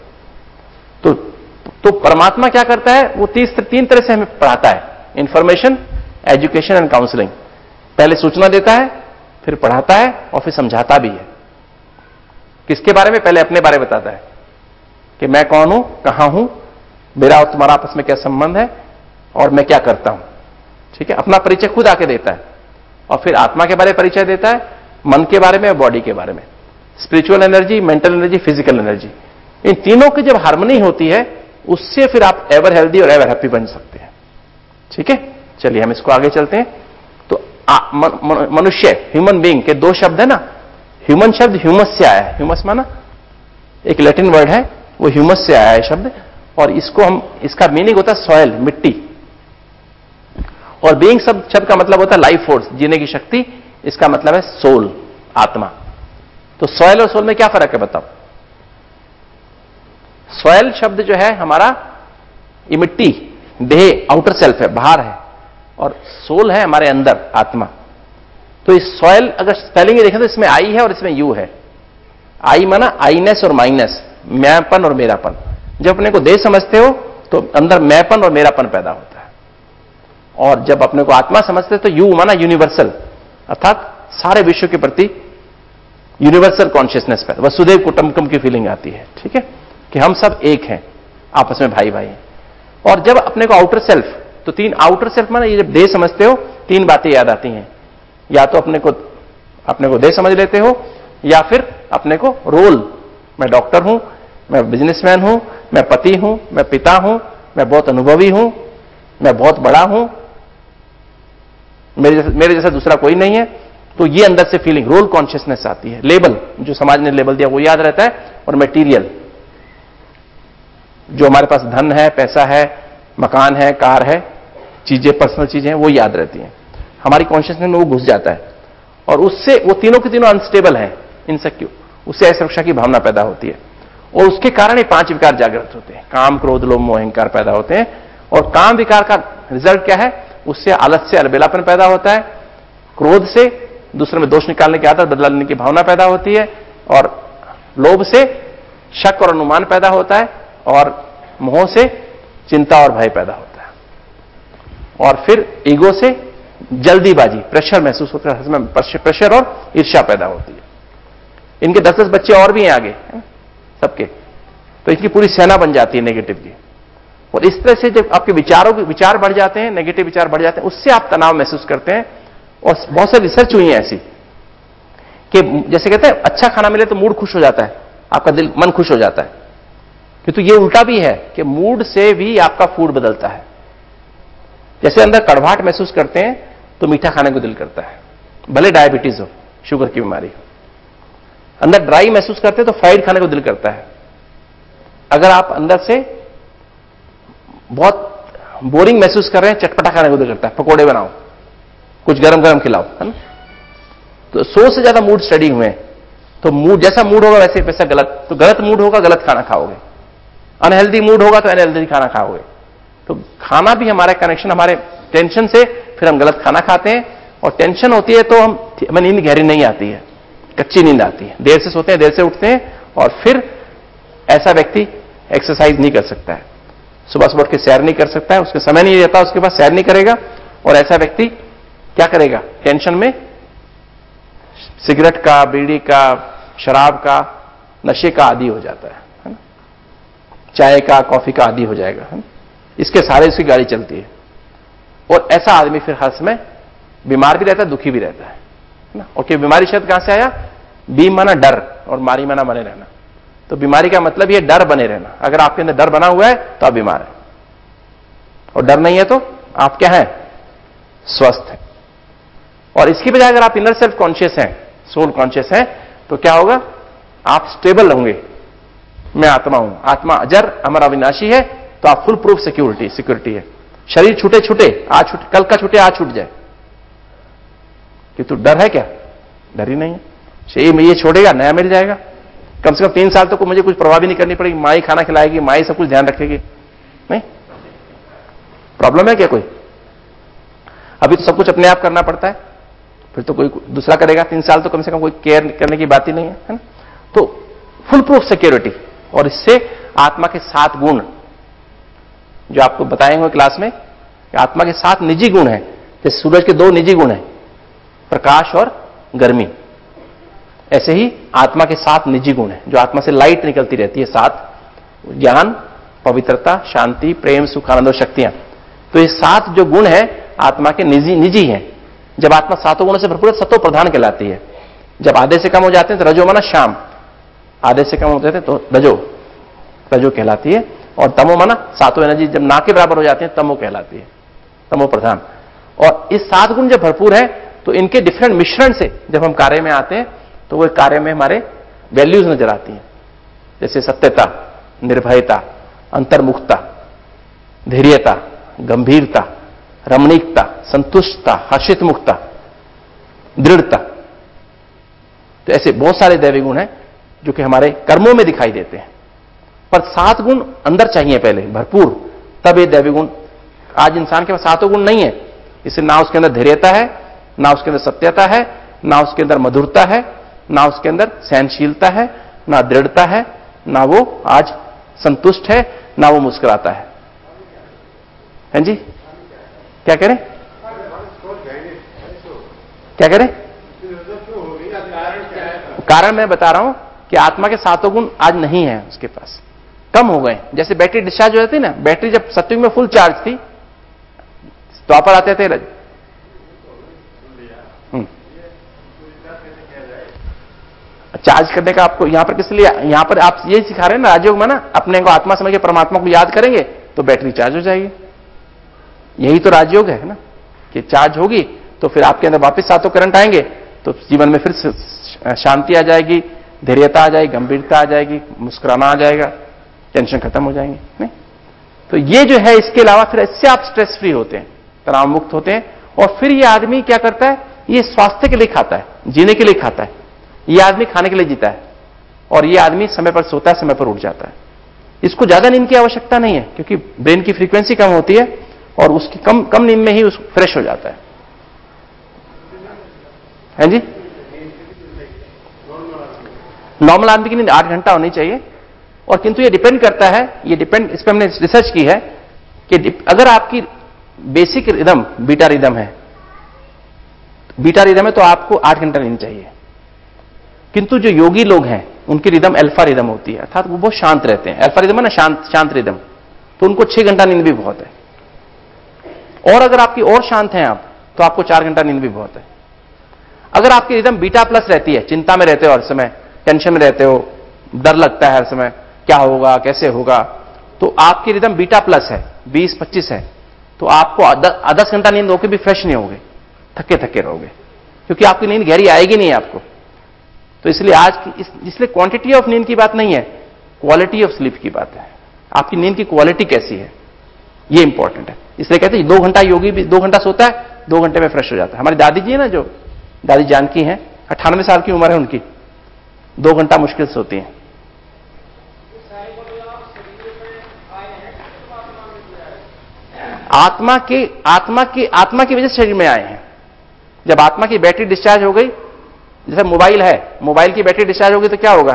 तो परमात्मा क्या करता है? वो 3 तरह से हमें पढ़ाता है, इंफॉर्मेशन, एजुकेशन एंड काउंसलिंग। पहले सूचना देता है, फिर पढ़ाता है, और फिर समझाता भी है। किसके बारे में? पहले अपने बारे में बताता है कि मैं कौन हूं, कहां हूं, मेरा और तुम्हारा आपस में क्या संबंध है, और मैं क्या करता हूं। ठीक है, अपना परिचय खुद आके देता है। और फिर आत्मा के बारे में परिचय देता है, मन के बारे में और बॉडी के बारे में, spiritual energy, mental energy, physical energy. इन तीनों की जब हार्मनी होती है, उससे फिर आप एवर हेल्दी और एवर हैप्पी बन सकते हैं। ठीक है, चलिए हम इसको आगे चलते हैं। तो मनुष्य, ह्यूमन बीइंग के 2 शब्द है ना। ह्यूमन शब्द ह्यूमस से आया है। ह्यूमस माना एक लैटिन वर्ड है, वो ह्यूमस से आया है शब्द। और इसको हम, इसका मीनिंग होता है सॉयल, मिट्टी। और बीइंग शब्द का मतलब होता है लाइफ फोर्स, जीने की शक्ति। इसका मतलब है सोल, आत्मा। तो सॉयल और सोल में क्या फर्क है बताओ? सॉयल शब्द जो है हमारा, ये मिट्टी, देह, आउटर सेल्फ है, बाहर है। और सोल है हमारे अंदर, आत्मा। तो इस सॉयल अगर स्पेलिंग देखें तो इसमें आई है और इसमें यू है। आई माना आईनेस और माइनस, मैंपन और मेरापन। जब अपने को देह समझते हो तो अंदर मैंपन और मेरापन पैदा होता है। और जब अपने को आत्मा समझते हो तो यू माना यूनिवर्सल, अर्थात सारे विश्व के प्रति यूनिवर्सल कॉन्शियसनेस पैदा, वसुधैव कुटुंबकम की फीलिंग आती है। ठीक है, कि हम सब एक हैं, आपस में भाई भाई हैं। और जब अपने को आउटर सेल्फ, तो 3 आउटर सेल्फ माना, ये जब देह समझते हो 3 बातें याद आती हैं। या तो अपने को देह समझ लेते हो, या फिर अपने को रोल, मैं डॉक्टर हूं, मैं बिजनेसमैन हूं, मैं पति हूं, मैं पिता हूं, मैं बहुत अनुभवी हूं, मैं बहुत बड़ा हूं, मेरे जैसा दूसरा कोई नहीं है। तो ये अंदर से फीलिंग, रोल कॉन्शियसनेस आती है। लेबल, जो समाज ने लेबल दिया वो याद रहता है। और मटेरियल, जो हमारे पास धन है, पैसा है, मकान है, कार है, चीजें, पर्सनल चीजें हैं, वो याद रहती हैं। हमारी कॉन्शियसनेस में वो घुस जाता है, और उससे वो तीनों के तीनों अनस्टेबल है, इनसिक्योर, उससे असुरक्षा की भावना पैदा होती है। और उसके कारण ये 5 विकार जागृत होते हैं, काम, क्रोध, लोभ, मोह, अहंकार पैदा होते हैं। और काम विकार का रिजल्ट क्या है? उससे आलस्य, अलबेलापन पैदा होता है। क्रोध से दूसरे में दोष निकालने की आदत, बदला लेने की भावना पैदा होती है। और लोभ से शक और अनुमान पैदा होता है। और मोह से चिंता और भय पैदा होता है। और फिर ईगो से जल्दीबाजी, प्रेशर महसूस होता है, प्रेशर और ईर्ष्या पैदा होती है। इनके 10-10 बच्चे और भी हैं आगे सबके, तो इनकी पूरी सेना बन जाती है नेगेटिव की। और इस तरह से जब आपके विचार बढ़ जाते हैं, नेगेटिव विचार बढ़ जाते हैं, उससे आप तनाव महसूस करते हैं। और बहुत सारी रिसर्च हुई है ऐसी कि जैसे कहते हैं अच्छा खाना मिले तो मूड खुश हो जाता है, आपका दिल मन खुश हो जाता है। किंतु ये उल्टा भी है कि मूड से भी आपका फूड बदलता है। जैसे अंदर कड़वाहट महसूस करते हैं तो मीठा खाने को दिल करता है, भले डायबिटीज हो, शुगर की बीमारी हो। अंदर ड्राई महसूस करते हैं तो फ्राइड खाने को दिल करता है। अगर आप अंदर से बहुत बोरिंग महसूस कर रहे हैं, चटपटा खाने को दिल करता है, पकोड़े बनाओ, कुछ गरम गरम खिलाओ, है ना। तो 100 से ज्यादा मूड स्टडी हुए हैं। तो मूड जैसा मूड होगा वैसे वैसा गलत, तो गलत मूड होगा गलत खाना खाओगे, अनहेल्दी मूड होगा तो अनहेल्दी खाना खाओगे। तो खाना भी हमारा कनेक्शन, हमारे टेंशन से फिर हम गलत खाना खाते हैं, और टेंशन होती है तो हमें नींद गहरी नहीं आती है, कच्ची नींद आती है, देर से सोते हैं देर से उठते हैं, और फिर ऐसा व्यक्ति एक्सरसाइज नहीं कर सकता है, सुबह सुबह उठ के सैर नहीं कर सकता है, उसके समय नहीं रहता, उसके पास सैर नहीं करेगा। और ऐसा व्यक्ति क्या करेगा, टेंशन में सिगरेट का, बीड़ी का, शराब का, नशे का आदी हो जाता है ना, चाय का, कॉफी का आदी हो जाएगा, है ना? इसके सहारे उसकी गाड़ी चलती है। और ऐसा आदमी फिर हर समय बीमार भी रहता है, दुखी भी रहता है ना। और क्या बीमारी शब्द कहां से आया, बीम माना डर और मारी माना बने रहना। तो बीमारी का मतलब ये डर बने रहना। अगर आपके अंदर डर बना हुआ है तो आप बीमार हैं, और डर नहीं है तो आप क्या हैं, स्वस्थ हैं। और इसकी बजाय अगर आप इनर सेल्फ कॉन्शियस हैं, सोल कॉन्शियस हैं, तो क्या होगा, आप स्टेबल होंगे। मैं आत्मा हूं, आत्मा अजर अमर अविनाशी है, तो आप फुल प्रूफ सिक्योरिटी है। शरीर छूटे छूटे, आज छूटे, कल का छूटे आज छूट जाए, किंतु डर है क्या, डर ही नहीं है। शरीर में ये छोड़ेगा, नया मिल जाएगा। कम से कम 3 साल तक तो मुझे कुछ प्रभाव भी नहीं करनी पड़ेगी, माँ ही खाना खिलाएगी, माँ ही सब कुछ ध्यान रखेगी। नहीं प्रॉब्लम है क्या कोई, अभी तो सब कुछ अपने आप करना पड़ता है, फिर तो कोई दूसरा करेगा। 3 साल तो कम से कम कोई केयर करने की बात ही नहीं है ना। तो फुल प्रूफ सिक्योरिटी। और इससे आत्मा के 7 गुण जो आपको बताएंगे क्लास में, आत्मा के 7 निजी गुण हैं। जैसे सूरज के 2 निजी गुण हैं, प्रकाश और गर्मी, ऐसे ही आत्मा के 7 निजी गुण हैं जो आत्मा से लाइट निकलती रहती है। 7 ज्ञान, पवित्रता, शांति, प्रेम, सुख, आनंद और शक्तियां। तो ये 7 जो गुण हैं आत्मा के निजी हैं। जब आत्मा 7 गुणों से भरपूर सतो प्रधान कहलाती है। जब आधे से कम हो जाते हैं तो रजो माना शाम, आधे से कम होते थे तो रजो कहलाती है। और तमो माना 7 एनर्जी जब ना के बराबर हो जाते हैं तमो कहलाती है, तमो प्रधान। और इस 7 गुण जब भरपूर है तो इनके डिफरेंट मिश्रण से जब हम कार्य में आते हैं तो वो कार्य में हमारे वैल्यूज नजर आती हैं। जैसे सत्यता, निर्भयता, अंतर्मुखता, धैर्यता, गंभीरता, रमणीकता, संतुष्टता, हर्षित मुक्ता, दृढ़ता। तो ऐसे बहुत सारे दैवी गुण हैं जो कि हमारे कर्मों में दिखाई देते हैं। पर 7 गुण अंदर चाहिए पहले भरपूर, तब ये दैवी गुण। आज इंसान के पास 7 गुण नहीं है, इससे ना उसके अंदर धैर्यता है, ना उसके अंदर सत्यता है, ना उसके अंदर मधुरता है, ना उसके अंदर सहनशीलता है, ना दृढ़ता है, ना वो आज संतुष्ट है, ना वो मुस्कुराता है। हैं जी, क्या करें, क्या करें? कारण मैं बता रहा हूं कि आत्मा के 7 गुण आज नहीं है उसके पास, कम हो गए। जैसे बैटरी डिस्चार्ज हो जाती है ना, बैटरी जब सत्युग में फुल चार्ज थी, द्वापर आते थे, चार्ज करने का आपको यहां पर किस लिए, यहां पर आप ये सिखा रहे हैं ना राजयोग में ना, अपने को आत्मा समझ के परमात्मा को याद करेंगे तो बैटरी चार्ज हो जाएगी। यही तो राजयोग है ना, कि चार्ज होगी तो फिर आपके अंदर वापस 7 करंट आएंगे, तो जीवन में फिर शांति आ जाएगी, धैर्यता आ जाएगी, गंभीरता आ जाएगी, मुस्कुराना आ जाएगा, टेंशन खत्म हो जाएंगे। नहीं तो ये जो है, इसके अलावा फिर इससे आप स्ट्रेस फ्री होते हैं, तनाव मुक्त होते हैं। और फिर ये आदमी क्या करता है, ये स्वास्थ्य के लिए खाता है, जीने के लिए खाता है। ये आदमी खाने के लिए जीता है, और ये आदमी समय पर सोता है, समय पर उठ जाता है। इसको ज्यादा नींद की आवश्यकता नहीं है, क्योंकि ब्रेन की फ्रीक्वेंसी कम होती है और उसकी कम नींद में ही फ्रेश हो जाता है जी। नॉर्मल आदमी की नींद 8 घंटा होनी चाहिए। और किंतु ये डिपेंड करता है, ये डिपेंड, इस पर हमने रिसर्च की है कि अगर आपकी बेसिक रिदम बीटा रिदम है, तो आपको 8 घंटा नींद चाहिए। किंतु जो योगी लोग हैं उनकी रिदम अल्फा रिदम होती है, अर्थात वो बहुत शांत रहते हैं। अल्फा रिदम है ना, शांत रिदम, तो उनको 6 घंटा नींद भी बहुत है। और अगर आपकी और शांत हैं आप, तो आपको 4 घंटा नींद भी बहुत है। अगर आपकी रिदम बीटा प्लस रहती है, चिंता में रहते हो, हर समय टेंशन में रहते हो, डर लगता है हर समय, क्या होगा, कैसे होगा। तो आपकी रिदम बीटा प्लस है, 20-25 है, तो आपको 10 घंटा नींद होकर भी फ्रेश नहीं होगे, थके थके रहोगे, क्योंकि आपकी नींद गहरी आएगी नहीं आपको। तो इसलिए इसलिए क्वांटिटी ऑफ नींद की बात नहीं है, क्वालिटी ऑफ स्लीप की बात है। आपकी नींद की क्वालिटी कैसी है, ये इंपॉर्टेंट है। इसलिए कहते हैं 2 घंटा योगी भी 2 घंटा सोता है, 2 घंटे में फ्रेश हो जाता है। हमारी दादी जी है ना, जो दादी जानकी हैं, 98 साल की उम्र है उनकी, 2 घंटा मुश्किल से सोती हैं। आत्मा की वजह से शरीर में आए हैं। जब आत्मा की बैटरी डिस्चार्ज हो गई, जैसे मोबाइल है, मोबाइल की बैटरी डिस्चार्ज होगी तो क्या होगा?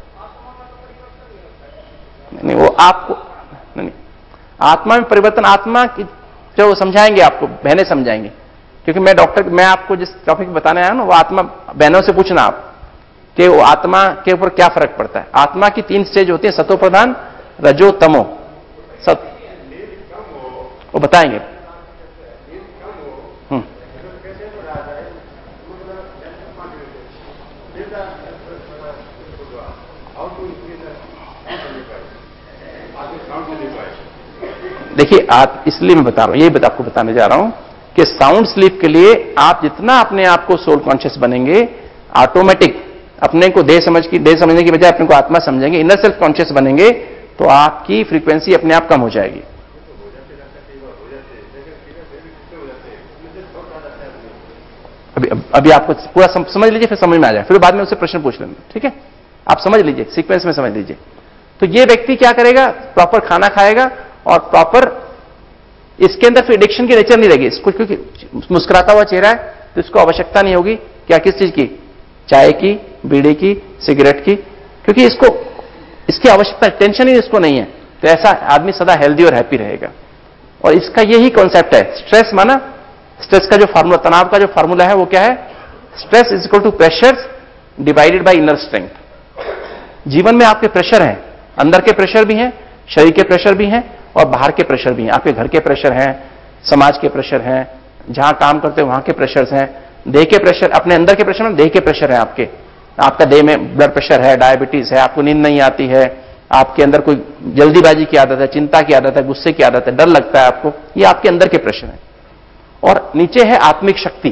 नहीं, वो आपको नहीं, आत्मा में परिवर्तन, आत्मा की जो समझाएंगे आपको, बहनें समझाएंगे, क्योंकि मैं आपको जिस टॉपिक बताने आया ना, वो आत्मा, बहनों से पूछना आप कि वो आत्मा के ऊपर क्या फर्क पड़ता है। आत्मा की 3 स्टेज होती है, सतो प्रधान, रजो, तमो। वो बताएंगे। देखिए, इसलिए मैं बता रहा हूं, यही आपको बताने जा रहा हूं कि साउंड स्लीप के लिए आप जितना अपने आप को सोल कॉन्शियस बनेंगे, ऑटोमेटिक अपने को देह समझने की बजाय अपने को आत्मा समझेंगे, इनर सेल्फ कॉन्शियस बनेंगे, तो आपकी फ्रीक्वेंसी अपने आप कम हो जाएगी। अभी आपको पूरा समझ लीजिए, फिर समझ में आ जाए, फिर बाद में उससे प्रश्न पूछ लेना, ठीक है? आप समझ लीजिए, सीक्वेंस में समझ लीजिए। तो ये व्यक्ति क्या करेगा? प्रॉपर खाना खाएगा और प्रॉपर, इसके अंदर फिर एडिक्शन की नेचर नहीं रहेगी इसको, क्योंकि मुस्कुराता हुआ चेहरा है तो इसको आवश्यकता नहीं होगी क्या, किस चीज की? चाय की, बीड़ी की, सिगरेट की, क्योंकि इसकी आवश्यकता, टेंशन ही इसको नहीं है। तो ऐसा आदमी सदा हेल्दी और हैप्पी रहेगा। और इसका यही कॉन्सेप्ट है। स्ट्रेस का जो फार्मूला, तनाव का जो फार्मूला है वो क्या है? Stress is equal to pressure divided by inner strength. जीवन में आपके प्रेशर हैं, अंदर के प्रेशर भी हैं, शरीर के प्रेशर भी हैं और बाहर के प्रेशर भी हैं। आपके घर के प्रेशर हैं, समाज के प्रेशर हैं, जहां काम करते हो वहां के प्रेशर्स हैं, देह के प्रेशर, अपने अंदर के प्रेशर में देह के प्रेशर है आपके। आपका देह में ब्लड प्रेशर है, डायबिटीज है, आपको नींद नहीं आती है, आपके अंदर कोई जल्दीबाजी की आदत है, चिंता की आदत है, गुस्से की आदत है, डर लगता है आपको, ये आपके अंदर के प्रेशर है। और नीचे है आत्मिक शक्ति।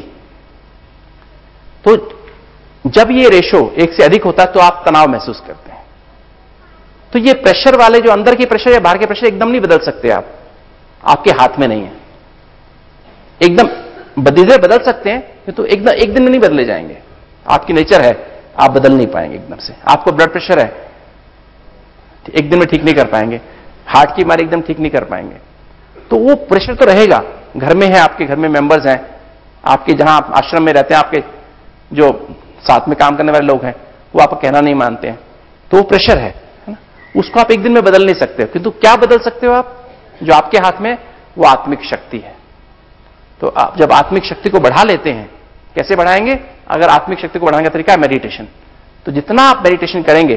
तो जब ये रेशो 1 से अधिक होता है तो आप तनाव महसूस करते हैं। तो ये प्रेशर वाले, जो अंदर की प्रेशर या बाहर के प्रेशर, एकदम नहीं बदल सकते आप, आपके हाथ में नहीं है। एकदम बदल सकते हैं तो एकदम एक दिन में नहीं बदले जाएंगे, आपकी नेचर है, आप बदल नहीं पाएंगे एकदम से। आपको ब्लड प्रेशर है, एक दिन में ठीक नहीं कर पाएंगे, हार्ट की बीमारी एकदम ठीक नहीं कर पाएंगे। तो वो प्रेशर तो रहेगा, घर में है, आपके घर में मेंबर्स हैं, आपके जहां आप आश्रम में रहते हैं, आपके जो साथ में काम करने वाले लोग हैं, वो आपका कहना नहीं मानते हैं, तो वो प्रेशर है ना? उसको आप एक दिन में बदल नहीं सकते हो, किंतु क्या बदल सकते हो आप? जो आपके हाथ में, वो आत्मिक शक्ति है। तो आप जब आत्मिक शक्ति को बढ़ा लेते हैं, कैसे बढ़ाएंगे? अगर आत्मिक शक्ति को बढ़ाने का तरीका है मेडिटेशन। तो जितना आप मेडिटेशन करेंगे,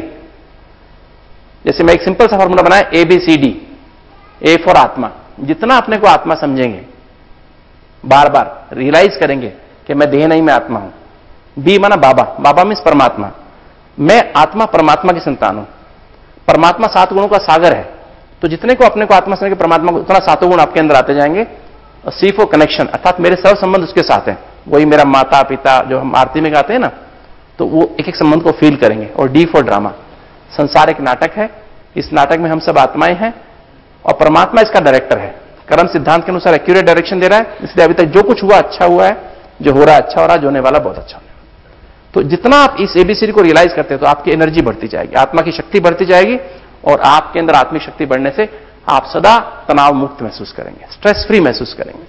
जैसे मैं एक सिंपल सा फॉर्मूला बनाया, ABCD, A फॉर आत्मा, जितना अपने को आत्मा समझेंगे, बार बार रियलाइज करेंगे कि मैं देह नहीं, मैं आत्मा हूं। B माना बाबा, बाबा मीन्स परमात्मा, मैं आत्मा परमात्मा की संतान हूं। परमात्मा 7 गुणों का सागर है, तो जितने को अपने को आत्मा समझेंगे परमात्मा को, उतना 7 गुण आपके अंदर आते जाएंगे। और C फॉर कनेक्शन, अर्थात मेरे सर्व संबंध उसके साथ हैं, वही मेरा माता पिता, जो हम आरती में गाते हैं ना, तो वो एक एक संबंध को फील करेंगे। और D फॉर ड्रामा, संसार एक नाटक है, इस नाटक में हम सब आत्माएं हैं और परमात्मा इसका डायरेक्टर है। कर्म सिद्धांत के अनुसार एक्यूरेट डायरेक्शन दे रहा है, इसलिए अभी तक जो कुछ हुआ अच्छा हुआ है, जो हो रहा है अच्छा हो रहा है, जो होने वाला बहुत अच्छा होने वाला। तो जितना आप इस ABCD को रियलाइज करते हैं तो आपकी एनर्जी बढ़ती जाएगी, आत्मा की शक्ति बढ़ती जाएगी, और आपके अंदर आत्मिक शक्ति बढ़ने से आप सदा तनाव मुक्त महसूस करेंगे, स्ट्रेस फ्री महसूस करेंगे।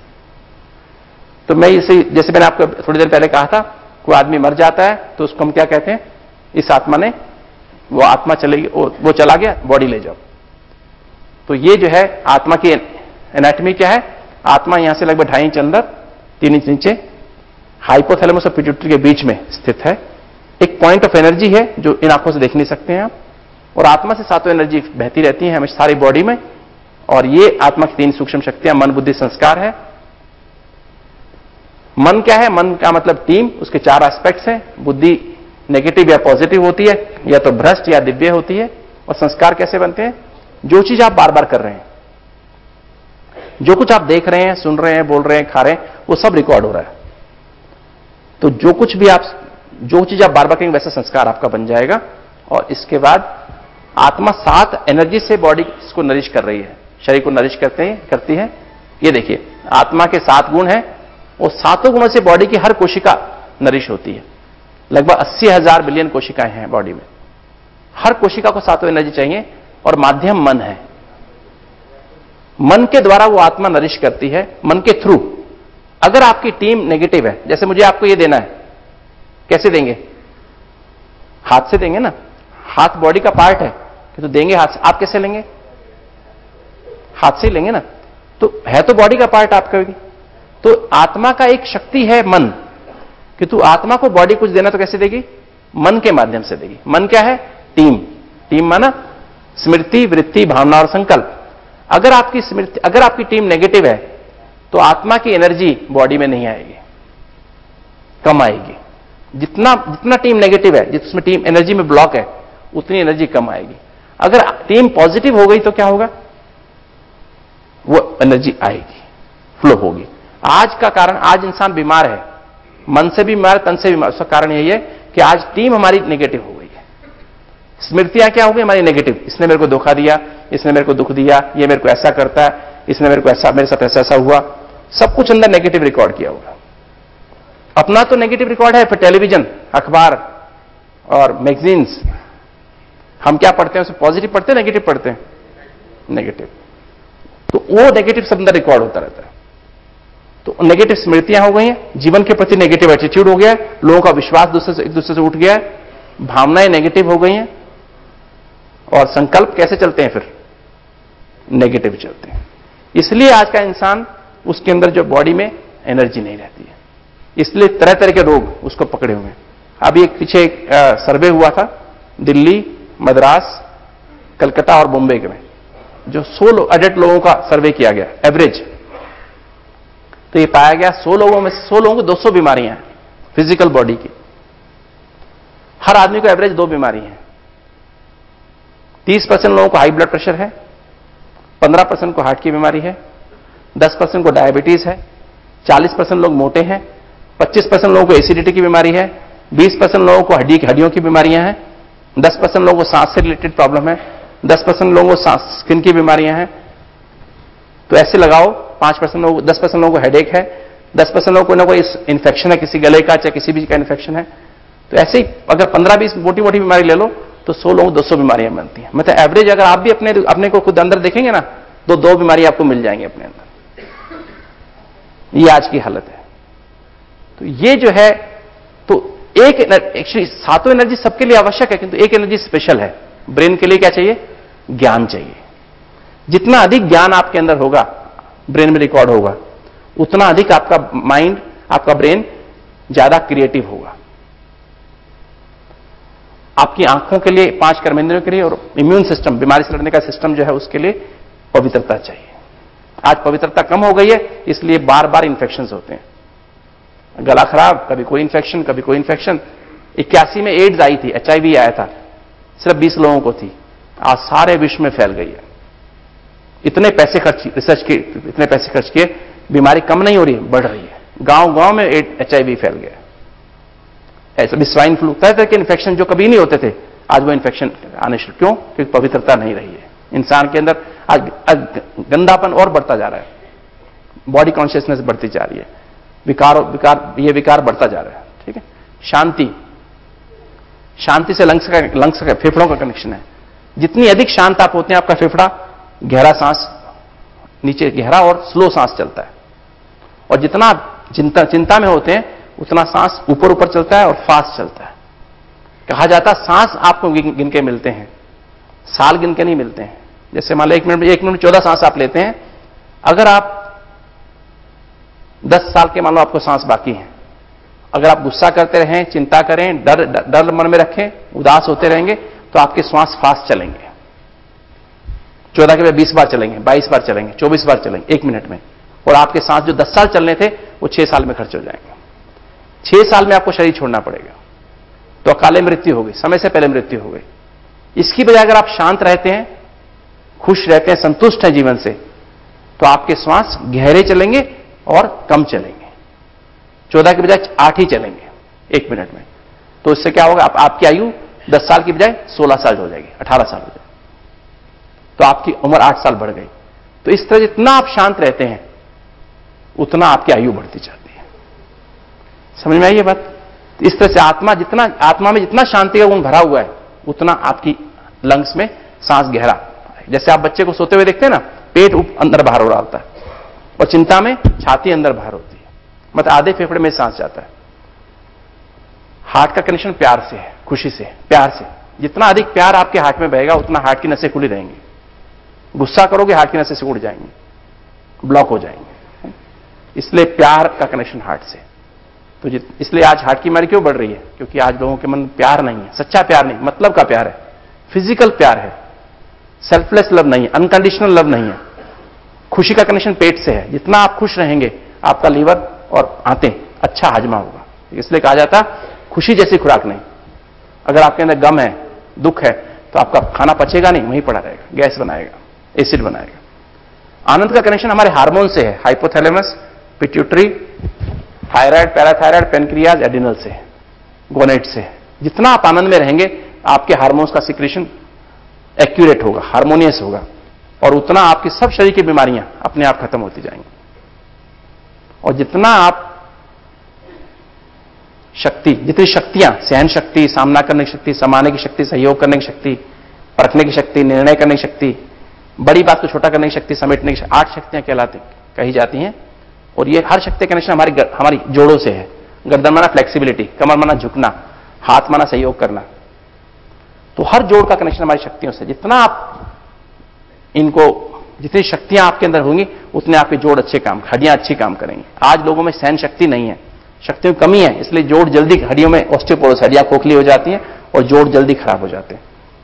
तो मैं इसे, जैसे मैंने आपको थोड़ी देर पहले कहा था, कोई आदमी मर जाता है तो उसको हम क्या कहते हैं? इस आत्मा ने, वो आत्मा चलेगी, वो चला गया, बॉडी ले जाओ। तो ये जो है आत्मा की एनाटॉमी क्या है? आत्मा यहां से लगभग 2.5 इंच अंदर, 3 इंच नीचे, हाइपोथैलेमस और पिट्यूटरी के बीच में स्थित है। एक पॉइंट ऑफ एनर्जी है जो इन आंखों से देख नहीं सकते हैं आप, और आत्मा से 7 एनर्जी बहती रहती है हमेशा सारी बॉडी में। और ये आत्मा की 3 सूक्ष्म शक्तियां, मन बुद्धि संस्कार है। मन क्या है? मन का मतलब टीम, उसके 4 एस्पेक्ट्स हैं, बुद्धि नेगेटिव या पॉजिटिव होती है, या तो भ्रष्ट या दिव्य होती है। और संस्कार कैसे बनते हैं? जो चीज आप बार बार कर रहे हैं, जो कुछ आप देख रहे हैं, सुन रहे हैं, बोल रहे हैं, खा रहे हैं, वो सब रिकॉर्ड हो रहा है। तो जो चीज आप बार बार करेंगे वैसा संस्कार आपका बन जाएगा। और इसके बाद आत्मा 7 एनर्जी से बॉडी को नरिश कर रही है, शरीर को नरिश करती है। ये देखिए, आत्मा के 7 गुण हैं, और 7 गुणों से बॉडी की हर कोशिका नरिश होती है। लगभग 80,000 बिलियन कोशिकाएं हैं बॉडी में। हर कोशिका को 7 एनर्जी चाहिए, और माध्यम मन है। मन के द्वारा वो आत्मा नरिश करती है, मन के थ्रू। अगर आपकी टीम नेगेटिव है, जैसे मुझे आपको ये देना है, कैसे देंगे? हाथ से देंगे ना, हाथ बॉडी का पार्ट है, तो देंगे हाथ से। आप कैसे लेंगे? हाथ से लेंगे ना, तो है तो बॉडी का पार्ट आपका भी। तो आत्मा का एक शक्ति है मन, कि तू आत्मा को बॉडी कुछ देना तो कैसे देगी? मन के माध्यम से देगी। मन क्या है? टीम माना स्मृति, वृत्ति, भावना और संकल्प। अगर आपकी टीम नेगेटिव है, तो आत्मा की एनर्जी बॉडी में नहीं आएगी, कम आएगी। जितना टीम नेगेटिव है, जिसमें टीम एनर्जी में ब्लॉक है, उतनी एनर्जी कम आएगी। अगर टीम पॉजिटिव हो गई तो क्या होगा? वो एनर्जी आएगी, फ्लो होगी। आज का कारण, आज इंसान बीमार है, मन से भी बीमार, तन से बीमार। उसका कारण यही है कि आज टीम हमारी नेगेटिव हो गई है। स्मृतियां क्या हो गई हमारी? नेगेटिव। इसने मेरे को धोखा दिया, इसने मेरे को दुख दिया, ये मेरे को ऐसा करता है, इसने मेरे साथ ऐसा हुआ। सब कुछ अंदर नेगेटिव रिकॉर्ड किया होगा। अपना तो नेगेटिव रिकॉर्ड है, फिर टेलीविजन, अखबार और मैगजीन्स, हम क्या पढ़ते हैं? उसमें पॉजिटिव पढ़ते हैं, नेगेटिव पढ़ते हैं? नेगेटिव। तो वो नेगेटिव सब अंदर रिकॉर्ड होता रहता है। तो नेगेटिव स्मृतियां हो गई हैं, जीवन के प्रति नेगेटिव एटीट्यूड हो गया है, लोगों का विश्वास एक दूसरे से उठ गया है, भावनाएं नेगेटिव हो गई हैं, और संकल्प कैसे चलते हैं? फिर नेगेटिव चलते हैं। इसलिए आज का इंसान, उसके अंदर जो बॉडी में एनर्जी नहीं रहती है, इसलिए तरह तरह के रोग उसको पकड़े हुए हैं। अभी एक पीछे एक सर्वे हुआ था, दिल्ली, मद्रास, कलकत्ता और बॉम्बे में, जो 100 एडल्ट लोगों का सर्वे किया गया, एवरेज। तो ये पाया गया 100 लोगों को 200 बीमारियां हैं फिजिकल बॉडी की। हर आदमी को एवरेज 2 बीमारी है। 30% लोगों को हाई ब्लड प्रेशर है, 15% को हार्ट की बीमारी है, 10% को डायबिटीज है, 40% लोग मोटे हैं, 25% लोगों को एसिडिटी की बीमारी है, 20% लोगों को हड्डियों की बीमारियां हैं, 10% लोगों को सांस से रिलेटेड प्रॉब्लम है, 10% लोगों को स्किन की बीमारियां हैं। तो ऐसे लगाओ, 5% लोगों, 10% लोगों को हेडेक है, 10% लोगों को ना कोई इन्फेक्शन है, किसी गले का चाहे किसी भी का इन्फेक्शन है। तो ऐसे ही अगर 15-20 मोटी मोटी बीमारी ले लो, तो 100 लोगों को 200 बीमारियां बनती हैं। मतलब एवरेज अगर आप भी अपने को खुद अंदर देखेंगे ना, तो 2 बीमारी आपको मिल जाएंगे अपने अंदर। ये आज की हालत है। तो ये जो है, तो एक एक्चुअली 7 एनर्जी सबके लिए आवश्यक है, किंतु एक एनर्जी स्पेशल है। ब्रेन के लिए क्या चाहिए? ज्ञान चाहिए। जितना अधिक ज्ञान आपके अंदर होगा, ब्रेन में रिकॉर्ड होगा, उतना अधिक आपका माइंड, आपका ब्रेन ज्यादा क्रिएटिव होगा। आपकी आंखों के लिए, 5 कर्मेंद्रियों के लिए, और इम्यून सिस्टम, बीमारी से लड़ने का सिस्टम जो है, उसके लिए पवित्रता चाहिए। आज पवित्रता कम हो गई है, इसलिए बार बार इंफेक्शंस होते हैं। गला खराब, कभी कोई इंफेक्शन, कभी कोई इंफेक्शन। 81 में एड्स आई थी, HIV आया था, सिर्फ 20 लोगों को थी, आज सारे विश्व में फैल गई है। इतने पैसे खर्च किए, बीमारी कम नहीं हो रही, बढ़ रही है। गांव गांव में HIV फैल गया। ऐसे भी स्वाइन फ्लू, तरह तरह के इन्फेक्शन जो कभी नहीं होते थे, आज वो इन्फेक्शन आने शुरू। क्यों? क्योंकि पवित्रता नहीं रही है इंसान के अंदर। आज गंदापन और बढ़ता जा रहा है, बॉडी कॉन्शियसनेस बढ़ती जा रही है, विकार बढ़ता जा रहा है। ठीक है। शांति से लंग्स का, फेफड़ों का कनेक्शन है। जितनी अधिक शांत आप होते हैं, आपका फेफड़ा गहरा सांस, नीचे गहरा और स्लो सांस चलता है। और जितना चिंता में होते हैं, उतना सांस ऊपर ऊपर चलता है और फास्ट चलता है। कहा जाता है सांस आपको गिन के मिलते हैं, साल गिन के नहीं मिलते हैं। जैसे मान लो 1 मिनट में 14 सांस आप लेते हैं। अगर आप 10 साल के मान लो आपको सांस बाकी है, अगर आप गुस्सा करते रहें, चिंता करें, डर मन में रखें, उदास होते रहेंगे, तो आपके श्वास फास्ट चलेंगे। 14 के बाद 20 बार चलेंगे, 22 बार चलेंगे, 24 बार चलेंगे 1 मिनट में। और आपके सांस जो 10 साल चलने थे, वो 6 साल में खर्च हो जाएंगे। 6 साल में आपको शरीर छोड़ना पड़ेगा। तो अकाले मृत्यु हो गई, समय से पहले मृत्यु हो गई। इसकी बजाय अगर आप शांत रहते हैं, खुश रहते हैं, संतुष्ट हैं जीवन से, तो आपके श्वास गहरे चलेंगे और कम चलेंगे। 14 की बजाय 8 ही चलेंगे 1 मिनट में। तो इससे क्या होगा, आपकी आयु 10 साल की बजाय 16 साल हो जाएगी, 18 साल हो जाएगी। तो आपकी उम्र 8 साल बढ़ गई। तो इस तरह जितना आप शांत रहते हैं उतना आपकी आयु बढ़ती जाती है। समझ में आई ये बात? इस तरह से आत्मा में जितना शांति का गुण भरा हुआ है उतना आपकी लंग्स में सांस गहरा। जैसे आप बच्चे को सोते हुए देखते हैं ना, पेट अंदर बाहर हो रहा होता है, और चिंता में छाती अंदर बाहर होती है, मतलब आधे फेफड़े में सांस जाता है। हार्ट का कनेक्शन प्यार से है, खुशी से, प्यार से। जितना अधिक प्यार आपके हार्ट में बहेगा उतना हार्ट की नसें खुली रहेंगी। गुस्सा करोगे हार्ट की नसें सिकुड़ जाएंगी, ब्लॉक हो जाएंगे। इसलिए प्यार का कनेक्शन हार्ट से। तो इसलिए आज हार्ट की बीमारी क्यों बढ़ रही है? क्योंकि आज लोगों के मन में प्यार नहीं है, सच्चा प्यार नहीं, मतलब का प्यार है, फिजिकल प्यार है, सेल्फलेस लव नहीं है, अनकंडीशनल लव नहीं है। खुशी का कनेक्शन पेट से है। जितना आप खुश रहेंगे आपका लीवर और आंतें अच्छा हाजमा होगा। इसलिए कहा जाता खुशी जैसी खुराक नहीं। अगर आपके अंदर गम है, दुख है, तो आपका खाना पचेगा नहीं, वहीं पड़ा रहेगा, गैस बनाएगा, एसिड बनाएगा। आनंद का कनेक्शन हमारे हार्मोन से है, hypothalamus, pituitary, thyroid, parathyroid, pancreas, adrenal से, गोनेट से। जितना आप आनंद में रहेंगे आपके हार्मोन्स का सिक्रेशन एक्यूरेट होगा, हार्मोनियस होगा, और उतना आपकी सब शरीर की बीमारियां अपने आप खत्म होती जाएंगी। और जितना आप जितनी शक्तियां, सहन शक्ति, सामना करने की शक्ति, समाने की शक्ति, सहयोग करने की शक्ति, परखने की शक्ति, निर्णय करने की शक्ति, बड़ी बात को छोटा करने की शक्ति, समेटने की 8 शक्तियां कही जाती हैं। और ये हर शक्ति कनेक्शन हमारी जोड़ों से है। गर्दन माना फ्लेक्सिबिलिटी, कमर माना झुकना, हाथ माना सहयोग करना। तो हर जोड़ का कनेक्शन हमारी शक्तियों से। जितना आप जितनी शक्तियां आपके अंदर होंगी उतने आपके जोड़ अच्छे काम, हड्डियां अच्छी काम करेंगी। आज लोगों में सहन शक्ति नहीं है, शक्तियों की कमी है, इसलिए जोड़ जल्दी, हड्डियों में ऑस्टियोपोरोसिस, हड्डियां खोखली हो जाती हैं और जोड़ जल्दी खराब हो जाते हैं।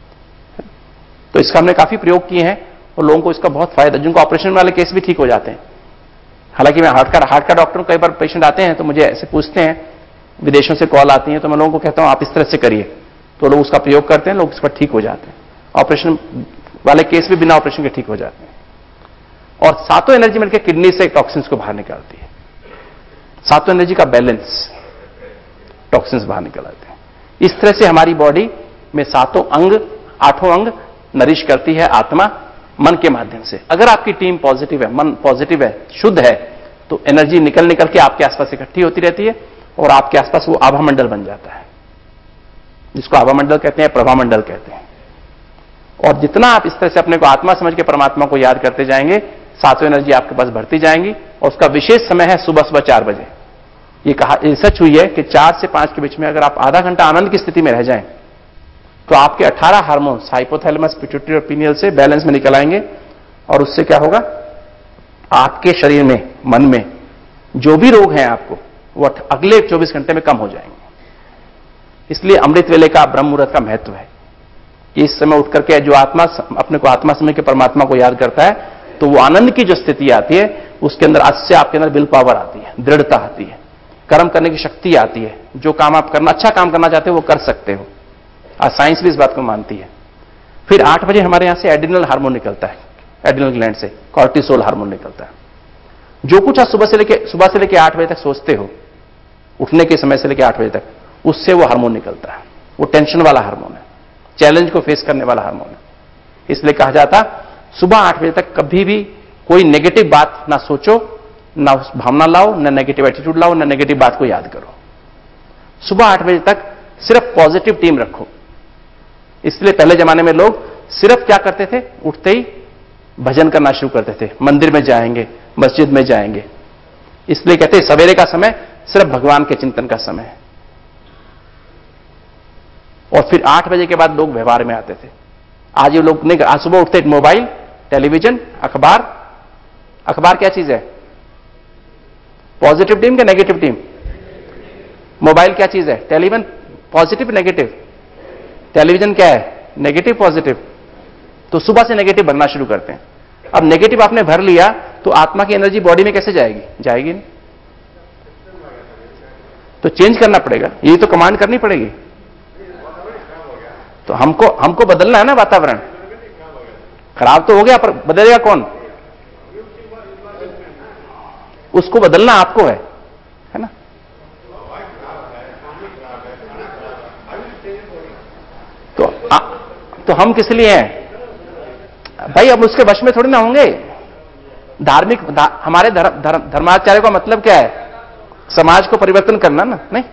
तो इसका हमने काफी प्रयोग किए हैं और लोगों को इसका बहुत फायदा, जिनको ऑपरेशन वाले केस भी ठीक हो जाते हैं। हालांकि मैं हार्ट का डॉक्टर हूं, कई बार पेशेंट आते हैं तो मुझे ऐसे पूछते हैं, विदेशों से कॉल आती है, तो मैं लोगों को कहता हूं आप इस तरह से करिए, तो लोग उसका प्रयोग करते हैं, लोग उस पर ठीक हो जाते हैं। ऑपरेशन वाले केस भी बिना ऑपरेशन के ठीक हो जाते हैं। और सातों एनर्जी मिलकर किडनी से टॉक्सिन्स को बाहर निकालती है। सातों एनर्जी का बैलेंस, टॉक्सिन्स बाहर निकल आते हैं। इस तरह से हमारी बॉडी में सातों अंग, 8 अंग नरिश करती है आत्मा मन के माध्यम से। अगर आपकी टीम पॉजिटिव है, मन पॉजिटिव है, शुद्ध है, तो एनर्जी निकल के आपके आसपास इकट्ठी होती रहती है और आपके आसपास वो आभा मंडल बन जाता है, जिसको आभा मंडल कहते हैं, प्रभा मंडल कहते हैं। और जितना आप इस तरह से अपने को आत्मा समझ के परमात्मा को याद करते जाएंगे, सातों एनर्जी आपके पास बढ़ती जाएंगी। और उसका विशेष समय है सुबह 4 बजे। ये रिसर्च हुई है कि 4 से 5 के बीच में अगर आप आधा घंटा आनंद की स्थिति में रह जाएं तो आपके 18 हार्मोन्स हाइपोथैलेमस, पिट्यूटरी और पीनियल से बैलेंस में निकल आएंगे। और उससे क्या होगा, आपके शरीर में, मन में जो भी रोग हैं आपको, वो अगले 24 घंटे में कम हो जाएंगे। इसलिए अमृत वेले का, ब्रह्म मुहूर्त का महत्व है कि इस समय उठ करके जो आत्मा अपने को आत्मा समझ के परमात्मा को याद करता है, तो वो आनंद की जो स्थिति आती है उसके अंदर से आपके अंदर विल पावर आती है, दृढ़ता आती है, कर्म करने की शक्ति आती है। जो काम आप करना, अच्छा काम करना चाहते हो वो कर सकते हो। आज साइंस भी इस बात को मानती है। फिर 8 बजे हमारे यहां से एड्रिनल हार्मोन निकलता है, एड्रिनल ग्लैंड से कॉर्टिसोल हार्मोन निकलता है। जो कुछ आप सुबह से लेके 8 बजे तक सोचते हो, उठने के समय से लेकर 8 बजे तक, उससे वो हार्मोन निकलता है। वो टेंशन वाला हार्मोन है, चैलेंज को फेस करने वाला हार्मोन है। इसलिए कहा जाता सुबह 8 बजे तक कभी भी कोई नेगेटिव बात ना सोचो, ना भावना लाओ, ना नेगेटिव एटीट्यूड लाओ, ना नेगेटिव बात को याद करो। सुबह 8 बजे तक सिर्फ पॉजिटिव टीम रखो। इसलिए पहले जमाने में लोग सिर्फ क्या करते थे, उठते ही भजन करना शुरू करते थे, मंदिर में जाएंगे, मस्जिद में जाएंगे। इसलिए कहते हैं सवेरे का समय सिर्फ भगवान के चिंतन का समय है। और फिर 8 बजे के बाद लोग व्यवहार में आते थे। आज ये लोग नहीं, आज सुबह उठते मोबाइल, टेलीविजन, अखबार। अखबार क्या चीज है, पॉजिटिव टीम क्या नेगेटिव टीम? मोबाइल क्या चीज है, टेलीविजन पॉजिटिव नेगेटिव? टेलीविजन क्या है, नेगेटिव पॉजिटिव? तो सुबह से नेगेटिव भरना शुरू करते हैं। अब नेगेटिव आपने भर लिया तो आत्मा की एनर्जी बॉडी में कैसे जाएगी? जाएगी नहीं। तो चेंज करना पड़ेगा, ये तो कमांड करनी पड़ेगी। तो हमको बदलना है ना वातावरण। खराब तो हो गया, पर बदलेगा कौन? उसको बदलना आपको है ना? तो हम किस लिए हैं भाई? अब उसके वश में थोड़ी ना होंगे। हमारे धर्माचार्य का मतलब क्या है? समाज को परिवर्तन करना ना, नहीं?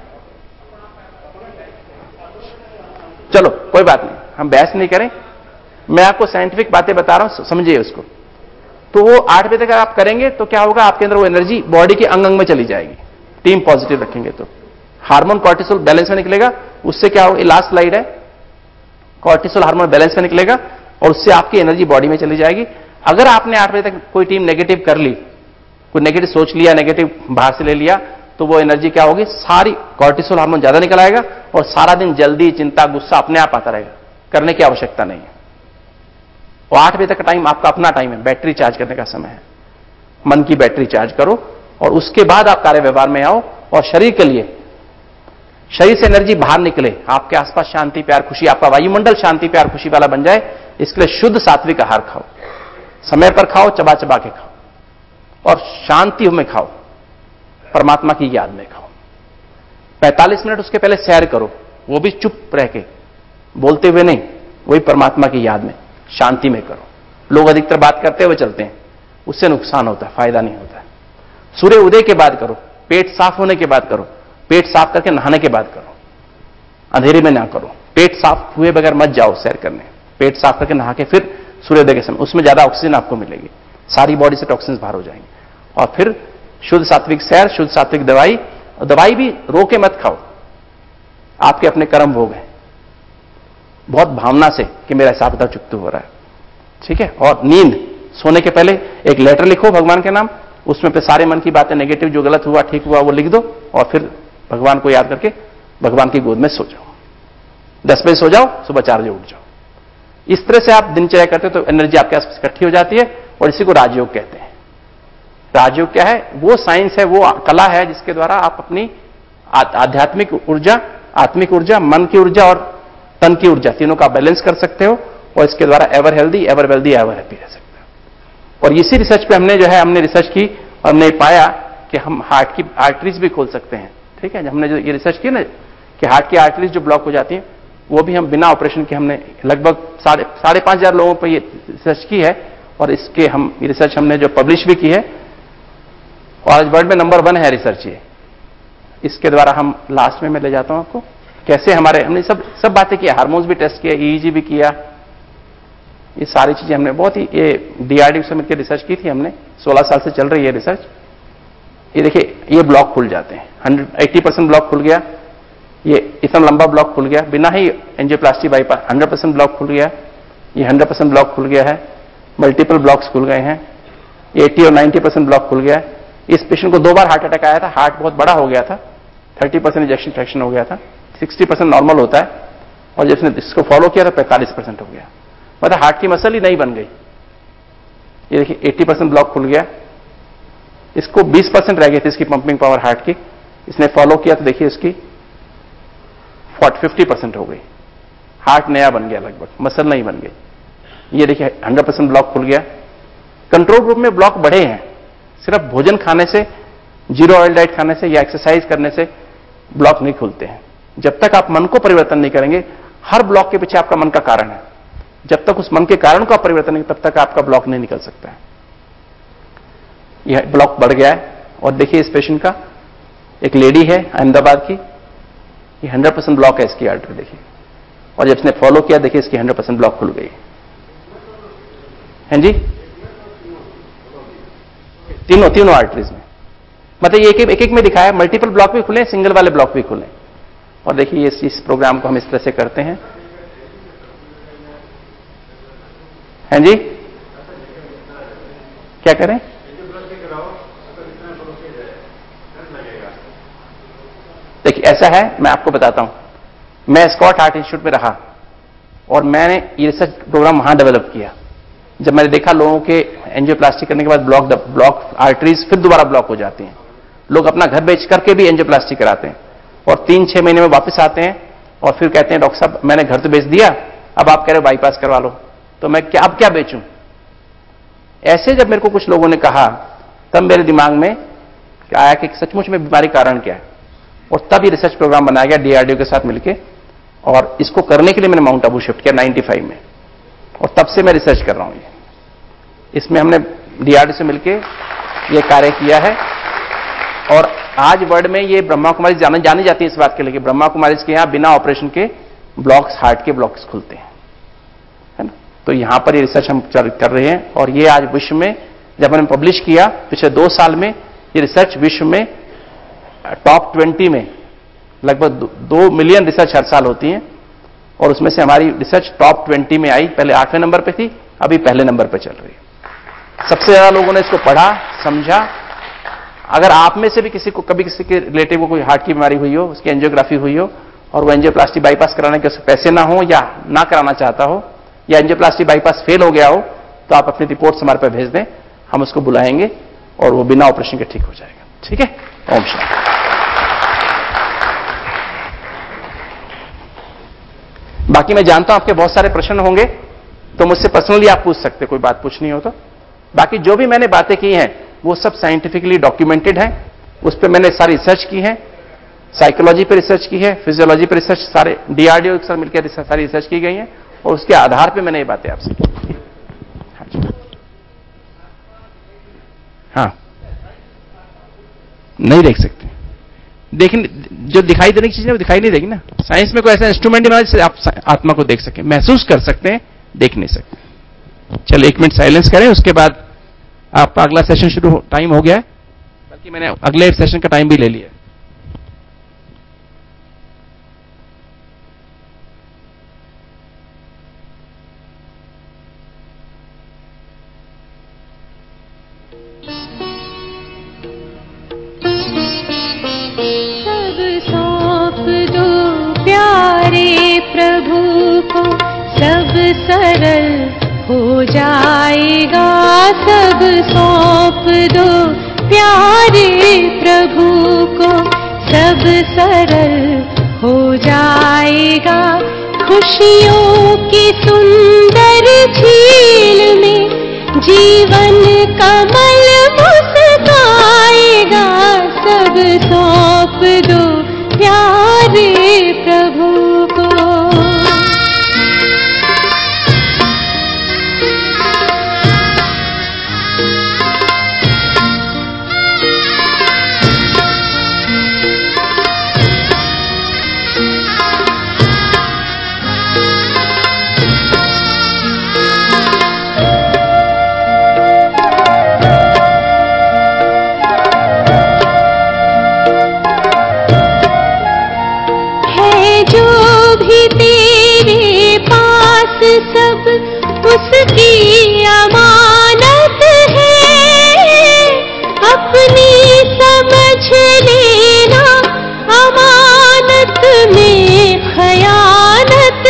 चलो कोई बात नहीं, हम बहस नहीं करें। मैं आपको साइंटिफिक बातें बता रहा हूं, समझिए उसको। तो वो 8 बजे तक आप करेंगे तो क्या होगा? आपके अंदर वो एनर्जी बॉडी के अंग अंग में चली जाएगी। टीम पॉजिटिव रखेंगे तो हार्मोन कॉर्टिसोल बैलेंस में निकलेगा। उससे क्या होगा? लास्ट स्लाइड है। कॉर्टिसोल हार्मोन बैलेंस में निकलेगा और उससे आपकी एनर्जी बॉडी में चली जाएगी। अगर आपने 8 बजे तक कोई टीम नेगेटिव कर ली, कोई नेगेटिव सोच लिया, नेगेटिव बाहर से ले लिया, तो वो एनर्जी क्या होगी? सारी कॉर्टिसोल हार्मोन ज्यादा निकल आएगा और सारा दिन जल्दी, चिंता, गुस्सा अपने आप आता रहेगा। करने की आवश्यकता नहीं है। और 8 बजे तक का टाइम आपका अपना टाइम है, बैटरी चार्ज करने का समय है। मन की बैटरी चार्ज करो और उसके बाद आप कार्य व्यवहार में आओ। और शरीर के लिए, शरीर से एनर्जी बाहर निकले, आपके आसपास शांति, प्यार, खुशी, आपका वायुमंडल शांति, प्यार, खुशी वाला बन जाए, इसके लिए शुद्ध सात्विक आहार खाओ। समय पर खाओ, चबा चबा के खाओ और शांति में खाओ, परमात्मा की याद में खाओ। 45 मिनट उसके पहले सैर करो, वो भी चुप रह के, बोलते हुए नहीं, वही परमात्मा की याद में, शांति में करो। लोग अधिकतर बात करते हुए चलते हैं, उससे नुकसान होता है, फायदा नहीं होता है। सूर्य उदय के बाद करो, पेट साफ होने के बाद करो, पेट साफ करके नहाने के बाद करो, अंधेरे में ना करो। पेट साफ हुए बगैर मत जाओ सैर करने। पेट साफ करके नहा के फिर सूर्योदय के समय, उसमें ज्यादा ऑक्सीजन आपको मिलेगी, सारी बॉडी से टॉक्सिन्स बाहर हो जाएंगे। और फिर शुद्ध सात्विक सैर, शुद्ध सात्विक दवाई। और दवाई भी रोके मत खाओ, आपके अपने कर्म भोग हैं। बहुत भावना से कि मेरा हिसाब किताब चुकता हो रहा है, ठीक है। और नींद, सोने के पहले एक लेटर लिखो भगवान के नाम, उसमें पे सारे मन की बातें, नेगेटिव जो गलत हुआ, ठीक हुआ, वो लिख दो और फिर भगवान को याद करके भगवान की गोद में सो जाओ। 10 बजे सो जाओ, सुबह 4 बजे उठ जाओ। इस तरह से आप दिनचर्या करते हो तो एनर्जी आपके आसपास इकट्ठी हो जाती है और इसी को राजयोग कहते हैं। राजयोग क्या है? वो साइंस है, वो कला है जिसके द्वारा आप अपनी आध्यात्मिक ऊर्जा, आत्मिक ऊर्जा, मन की ऊर्जा और तन की ऊर्जा, तीनों का बैलेंस कर सकते हो और इसके द्वारा ever healthy, ever wealthy, ever happy रह सकते हो। और इसी रिसर्च पे हमने रिसर्च की और हमने पाया कि हम हार्ट की आर्टरीज भी खोल सकते हैं, ठीक है। हमने जो ये रिसर्च की ना कि हार्ट की आर्टरीज जो ब्लॉक हो जाती है, वो भी हम बिना ऑपरेशन के, हमने लगभग 5,500 लोगों पर ये रिसर्च की है और इसके हम रिसर्च हमने जो पब्लिश भी की है और आज वर्ल्ड में नंबर 1 है रिसर्च ये। इसके द्वारा हम लास्ट में मैं ले जाता हूं आपको कैसे हमने सब बातें की, हार्मोन्स भी टेस्ट किया, ईईजी भी किया, ये सारी चीजें हमने बहुत ही, ये डीआरडीओ से मिलकर रिसर्च की थी हमने, 16 साल से चल रही है रिसर्च। ये देखिए, ये ब्लॉक खुल जाते हैं, 80% ब्लॉक खुल गया, ये इतना लंबा ब्लॉक खुल गया बिना ही एंजियोप्लास्टी बाईपास, 100% ब्लॉक खुल गया, ये 100% ब्लॉक खुल गया है, मल्टीपल ब्लॉक्स खुल गए हैं, 80 और 90% ब्लॉक खुल गया है। इस पेशेंट को 2 बार हार्ट अटैक आया था, हार्ट बहुत बड़ा हो गया था, 30% इजेक्शन फ्रैक्शन हो गया था, 60% नॉर्मल होता है और जब इसने इसको फॉलो किया तो 45% हो गया, मतलब हार्ट की मसल ही नहीं बन गई। ये देखिए 80% ब्लॉक खुल गया, इसको 20% रह गई थी इसकी पंपिंग पावर हार्ट की, इसने फॉलो किया तो देखिए इसकी 50% हो गई, हार्ट नया बन गया, लगभग मसल नहीं बन गई। ये देखिए 100% ब्लॉक खुल गया। कंट्रोल ग्रुप में ब्लॉक बढ़े हैं, सिर्फ भोजन खाने से, जीरो ऑयल डाइट खाने से या एक्सरसाइज करने से ब्लॉक नहीं खुलते हैं। जब तक आप मन को परिवर्तन नहीं करेंगे, हर ब्लॉक के पीछे आपका मन का कारण है, जब तक उस मन के कारण को आप परिवर्तन नहीं, तब तक आपका ब्लॉक नहीं निकल सकता है। यह ब्लॉक बढ़ गया है और देखिए इस पेशेंट का, एक लेडी है अहमदाबाद की, ये 100% ब्लॉक है इसकी आर्टरी, देखिए, और जब इसने फॉलो किया देखिए इसकी 100% ब्लॉक खुल गई है जी, तीनों आर्टरीज में, मतलब एक एक में दिखाया, मल्टीपल ब्लॉक भी खुले, सिंगल वाले ब्लॉक भी खुले। और देखिए इस प्रोग्राम को हम इस तरह से करते हैं, हैं जी, क्या करें? देखिए ऐसा है, मैं आपको बताता हूं, मैं स्कॉट हार्ट इंस्टीट्यूट में रहा और मैंने ये रिसर्च प्रोग्राम वहां डेवलप किया। जब मैंने देखा लोगों के एंजियोप्लास्टी करने के बाद ब्लॉक आर्टरीज फिर दोबारा ब्लॉक हो जाती हैं, लोग अपना घर बेच करके भी एंजियोप्लास्टी कराते हैं और 3-6 महीने में वापस आते हैं और फिर कहते हैं डॉक्टर साहब मैंने घर तो बेच दिया अब आप कह रहे हो बाईपास करवा लो, तो मैं क्या अब क्या बेचूं? ऐसे जब मेरे को कुछ लोगों ने कहा, तब मेरे दिमाग में आया कि सचमुच में बीमारी कारण क्या है, और तब ये रिसर्च प्रोग्राम बनाया गया डीआरडीओ के साथ मिलकर, और इसको करने के लिए मैंने माउंट आबू शिफ्ट किया 95 में, और तब से मैं रिसर्च कर रहा हूं। इसमें हमने डीआरडीओ से मिलकर ये कार्य किया है, और आज वर्ल्ड में ये ब्रह्मा कुमारी जानी जाती है इस बात के लिए कि ब्रह्मा कुमारी के यहां बिना ऑपरेशन के ब्लॉक्स, हार्ट के ब्लॉक्स खुलते हैं, है ना। तो यहां पर ये रिसर्च हम कर रहे हैं, और ये आज विश्व में जब हमने पब्लिश किया पिछले 2 साल में, ये रिसर्च विश्व में टॉप 20 में, लगभग 2 मिलियन रिसर्च हर साल होती हैं, और उसमें से हमारी रिसर्च टॉप 20 में आई। पहले 8वें नंबर पे थी, अभी पहले नंबर पे चल रही है। सबसे ज्यादा लोगों ने इसको पढ़ा, समझा। अगर आप में से भी किसी को कभी किसी के रिलेटिव को कोई हार्ट की बीमारी हुई हो, उसकी एंजियोग्राफी हुई हो, और वो एंजियोप्लास्टी बाईपास कराने के उसके पैसे ना हो, या ना कराना चाहता हो, या एंजियोप्लास्टी बाईपास फेल हो गया हो, तो आप अपनी रिपोर्ट्स हमारे पे भेज दें, हम उसको बुलाएंगे और वो बिना ऑपरेशन के ठीक हो जाएगा। ठीक है, ओम शांति। बाकी मैं जानता हूं आपके बहुत सारे प्रश्न होंगे, तो मुझसे पर्सनली आप पूछ सकते, कोई बात पूछनी हो तो। बाकी जो भी मैंने बातें की हैं वो सब साइंटिफिकली डॉक्यूमेंटेड है, उस पर मैंने सारी रिसर्च की है, साइकोलॉजी पे रिसर्च की है, फिजियोलॉजी पे रिसर्च, सारे डीआरडीओ के साथ मिलकर सारी रिसर्च की गई है, और उसके आधार पे मैंने ये बातें आपसे की। हाँ, नहीं देख सकते, देखिए जो दिखाई देने की चीज है वो दिखाई नहीं देगी ना। साइंस में कोई ऐसा इंस्ट्रूमेंट नहीं बना जिससे आप आत्मा को देख सकें, महसूस कर सकते हैं, देख नहीं सकते। चलो 1 मिनट साइलेंस करें, उसके बाद आपका अगला सेशन शुरू टाइम हो गया है, बल्कि मैंने अगले सेशन का टाइम भी ले लिया। प्रभु को सब सरल हो जाएगा, सब सौंप दो प्यारे प्रभु को, सब सरल हो जाएगा। खुशियों की सुंदर झील में जीवन कमल मुस्काएगा, सब सौंप दो प्यारे प्रभु को। सब उसकी अमानत है, अपनी समझ लेना अमानत में खयानत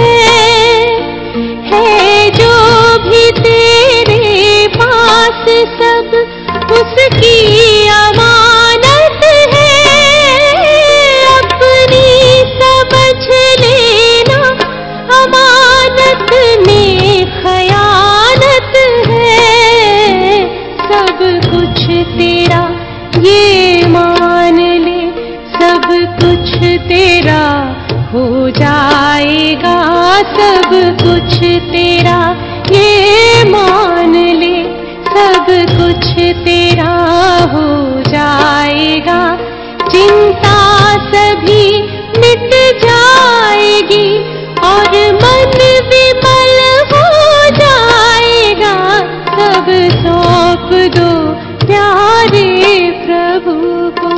है जो भी तेरे पास सब उसकी अमानत है, अपनी समझ लेना अमानत में खयानत है, सब कुछ तेरा ये मान ले, सब कुछ तेरा हो जाएगा, सब कुछ तेरा ये मान ले, सब कुछ तेरा हो जाएगा। चिंता सभी मिट जाएगी और मन विमल हो जाएगा, सब सौंप दो प्यारे प्रभु को।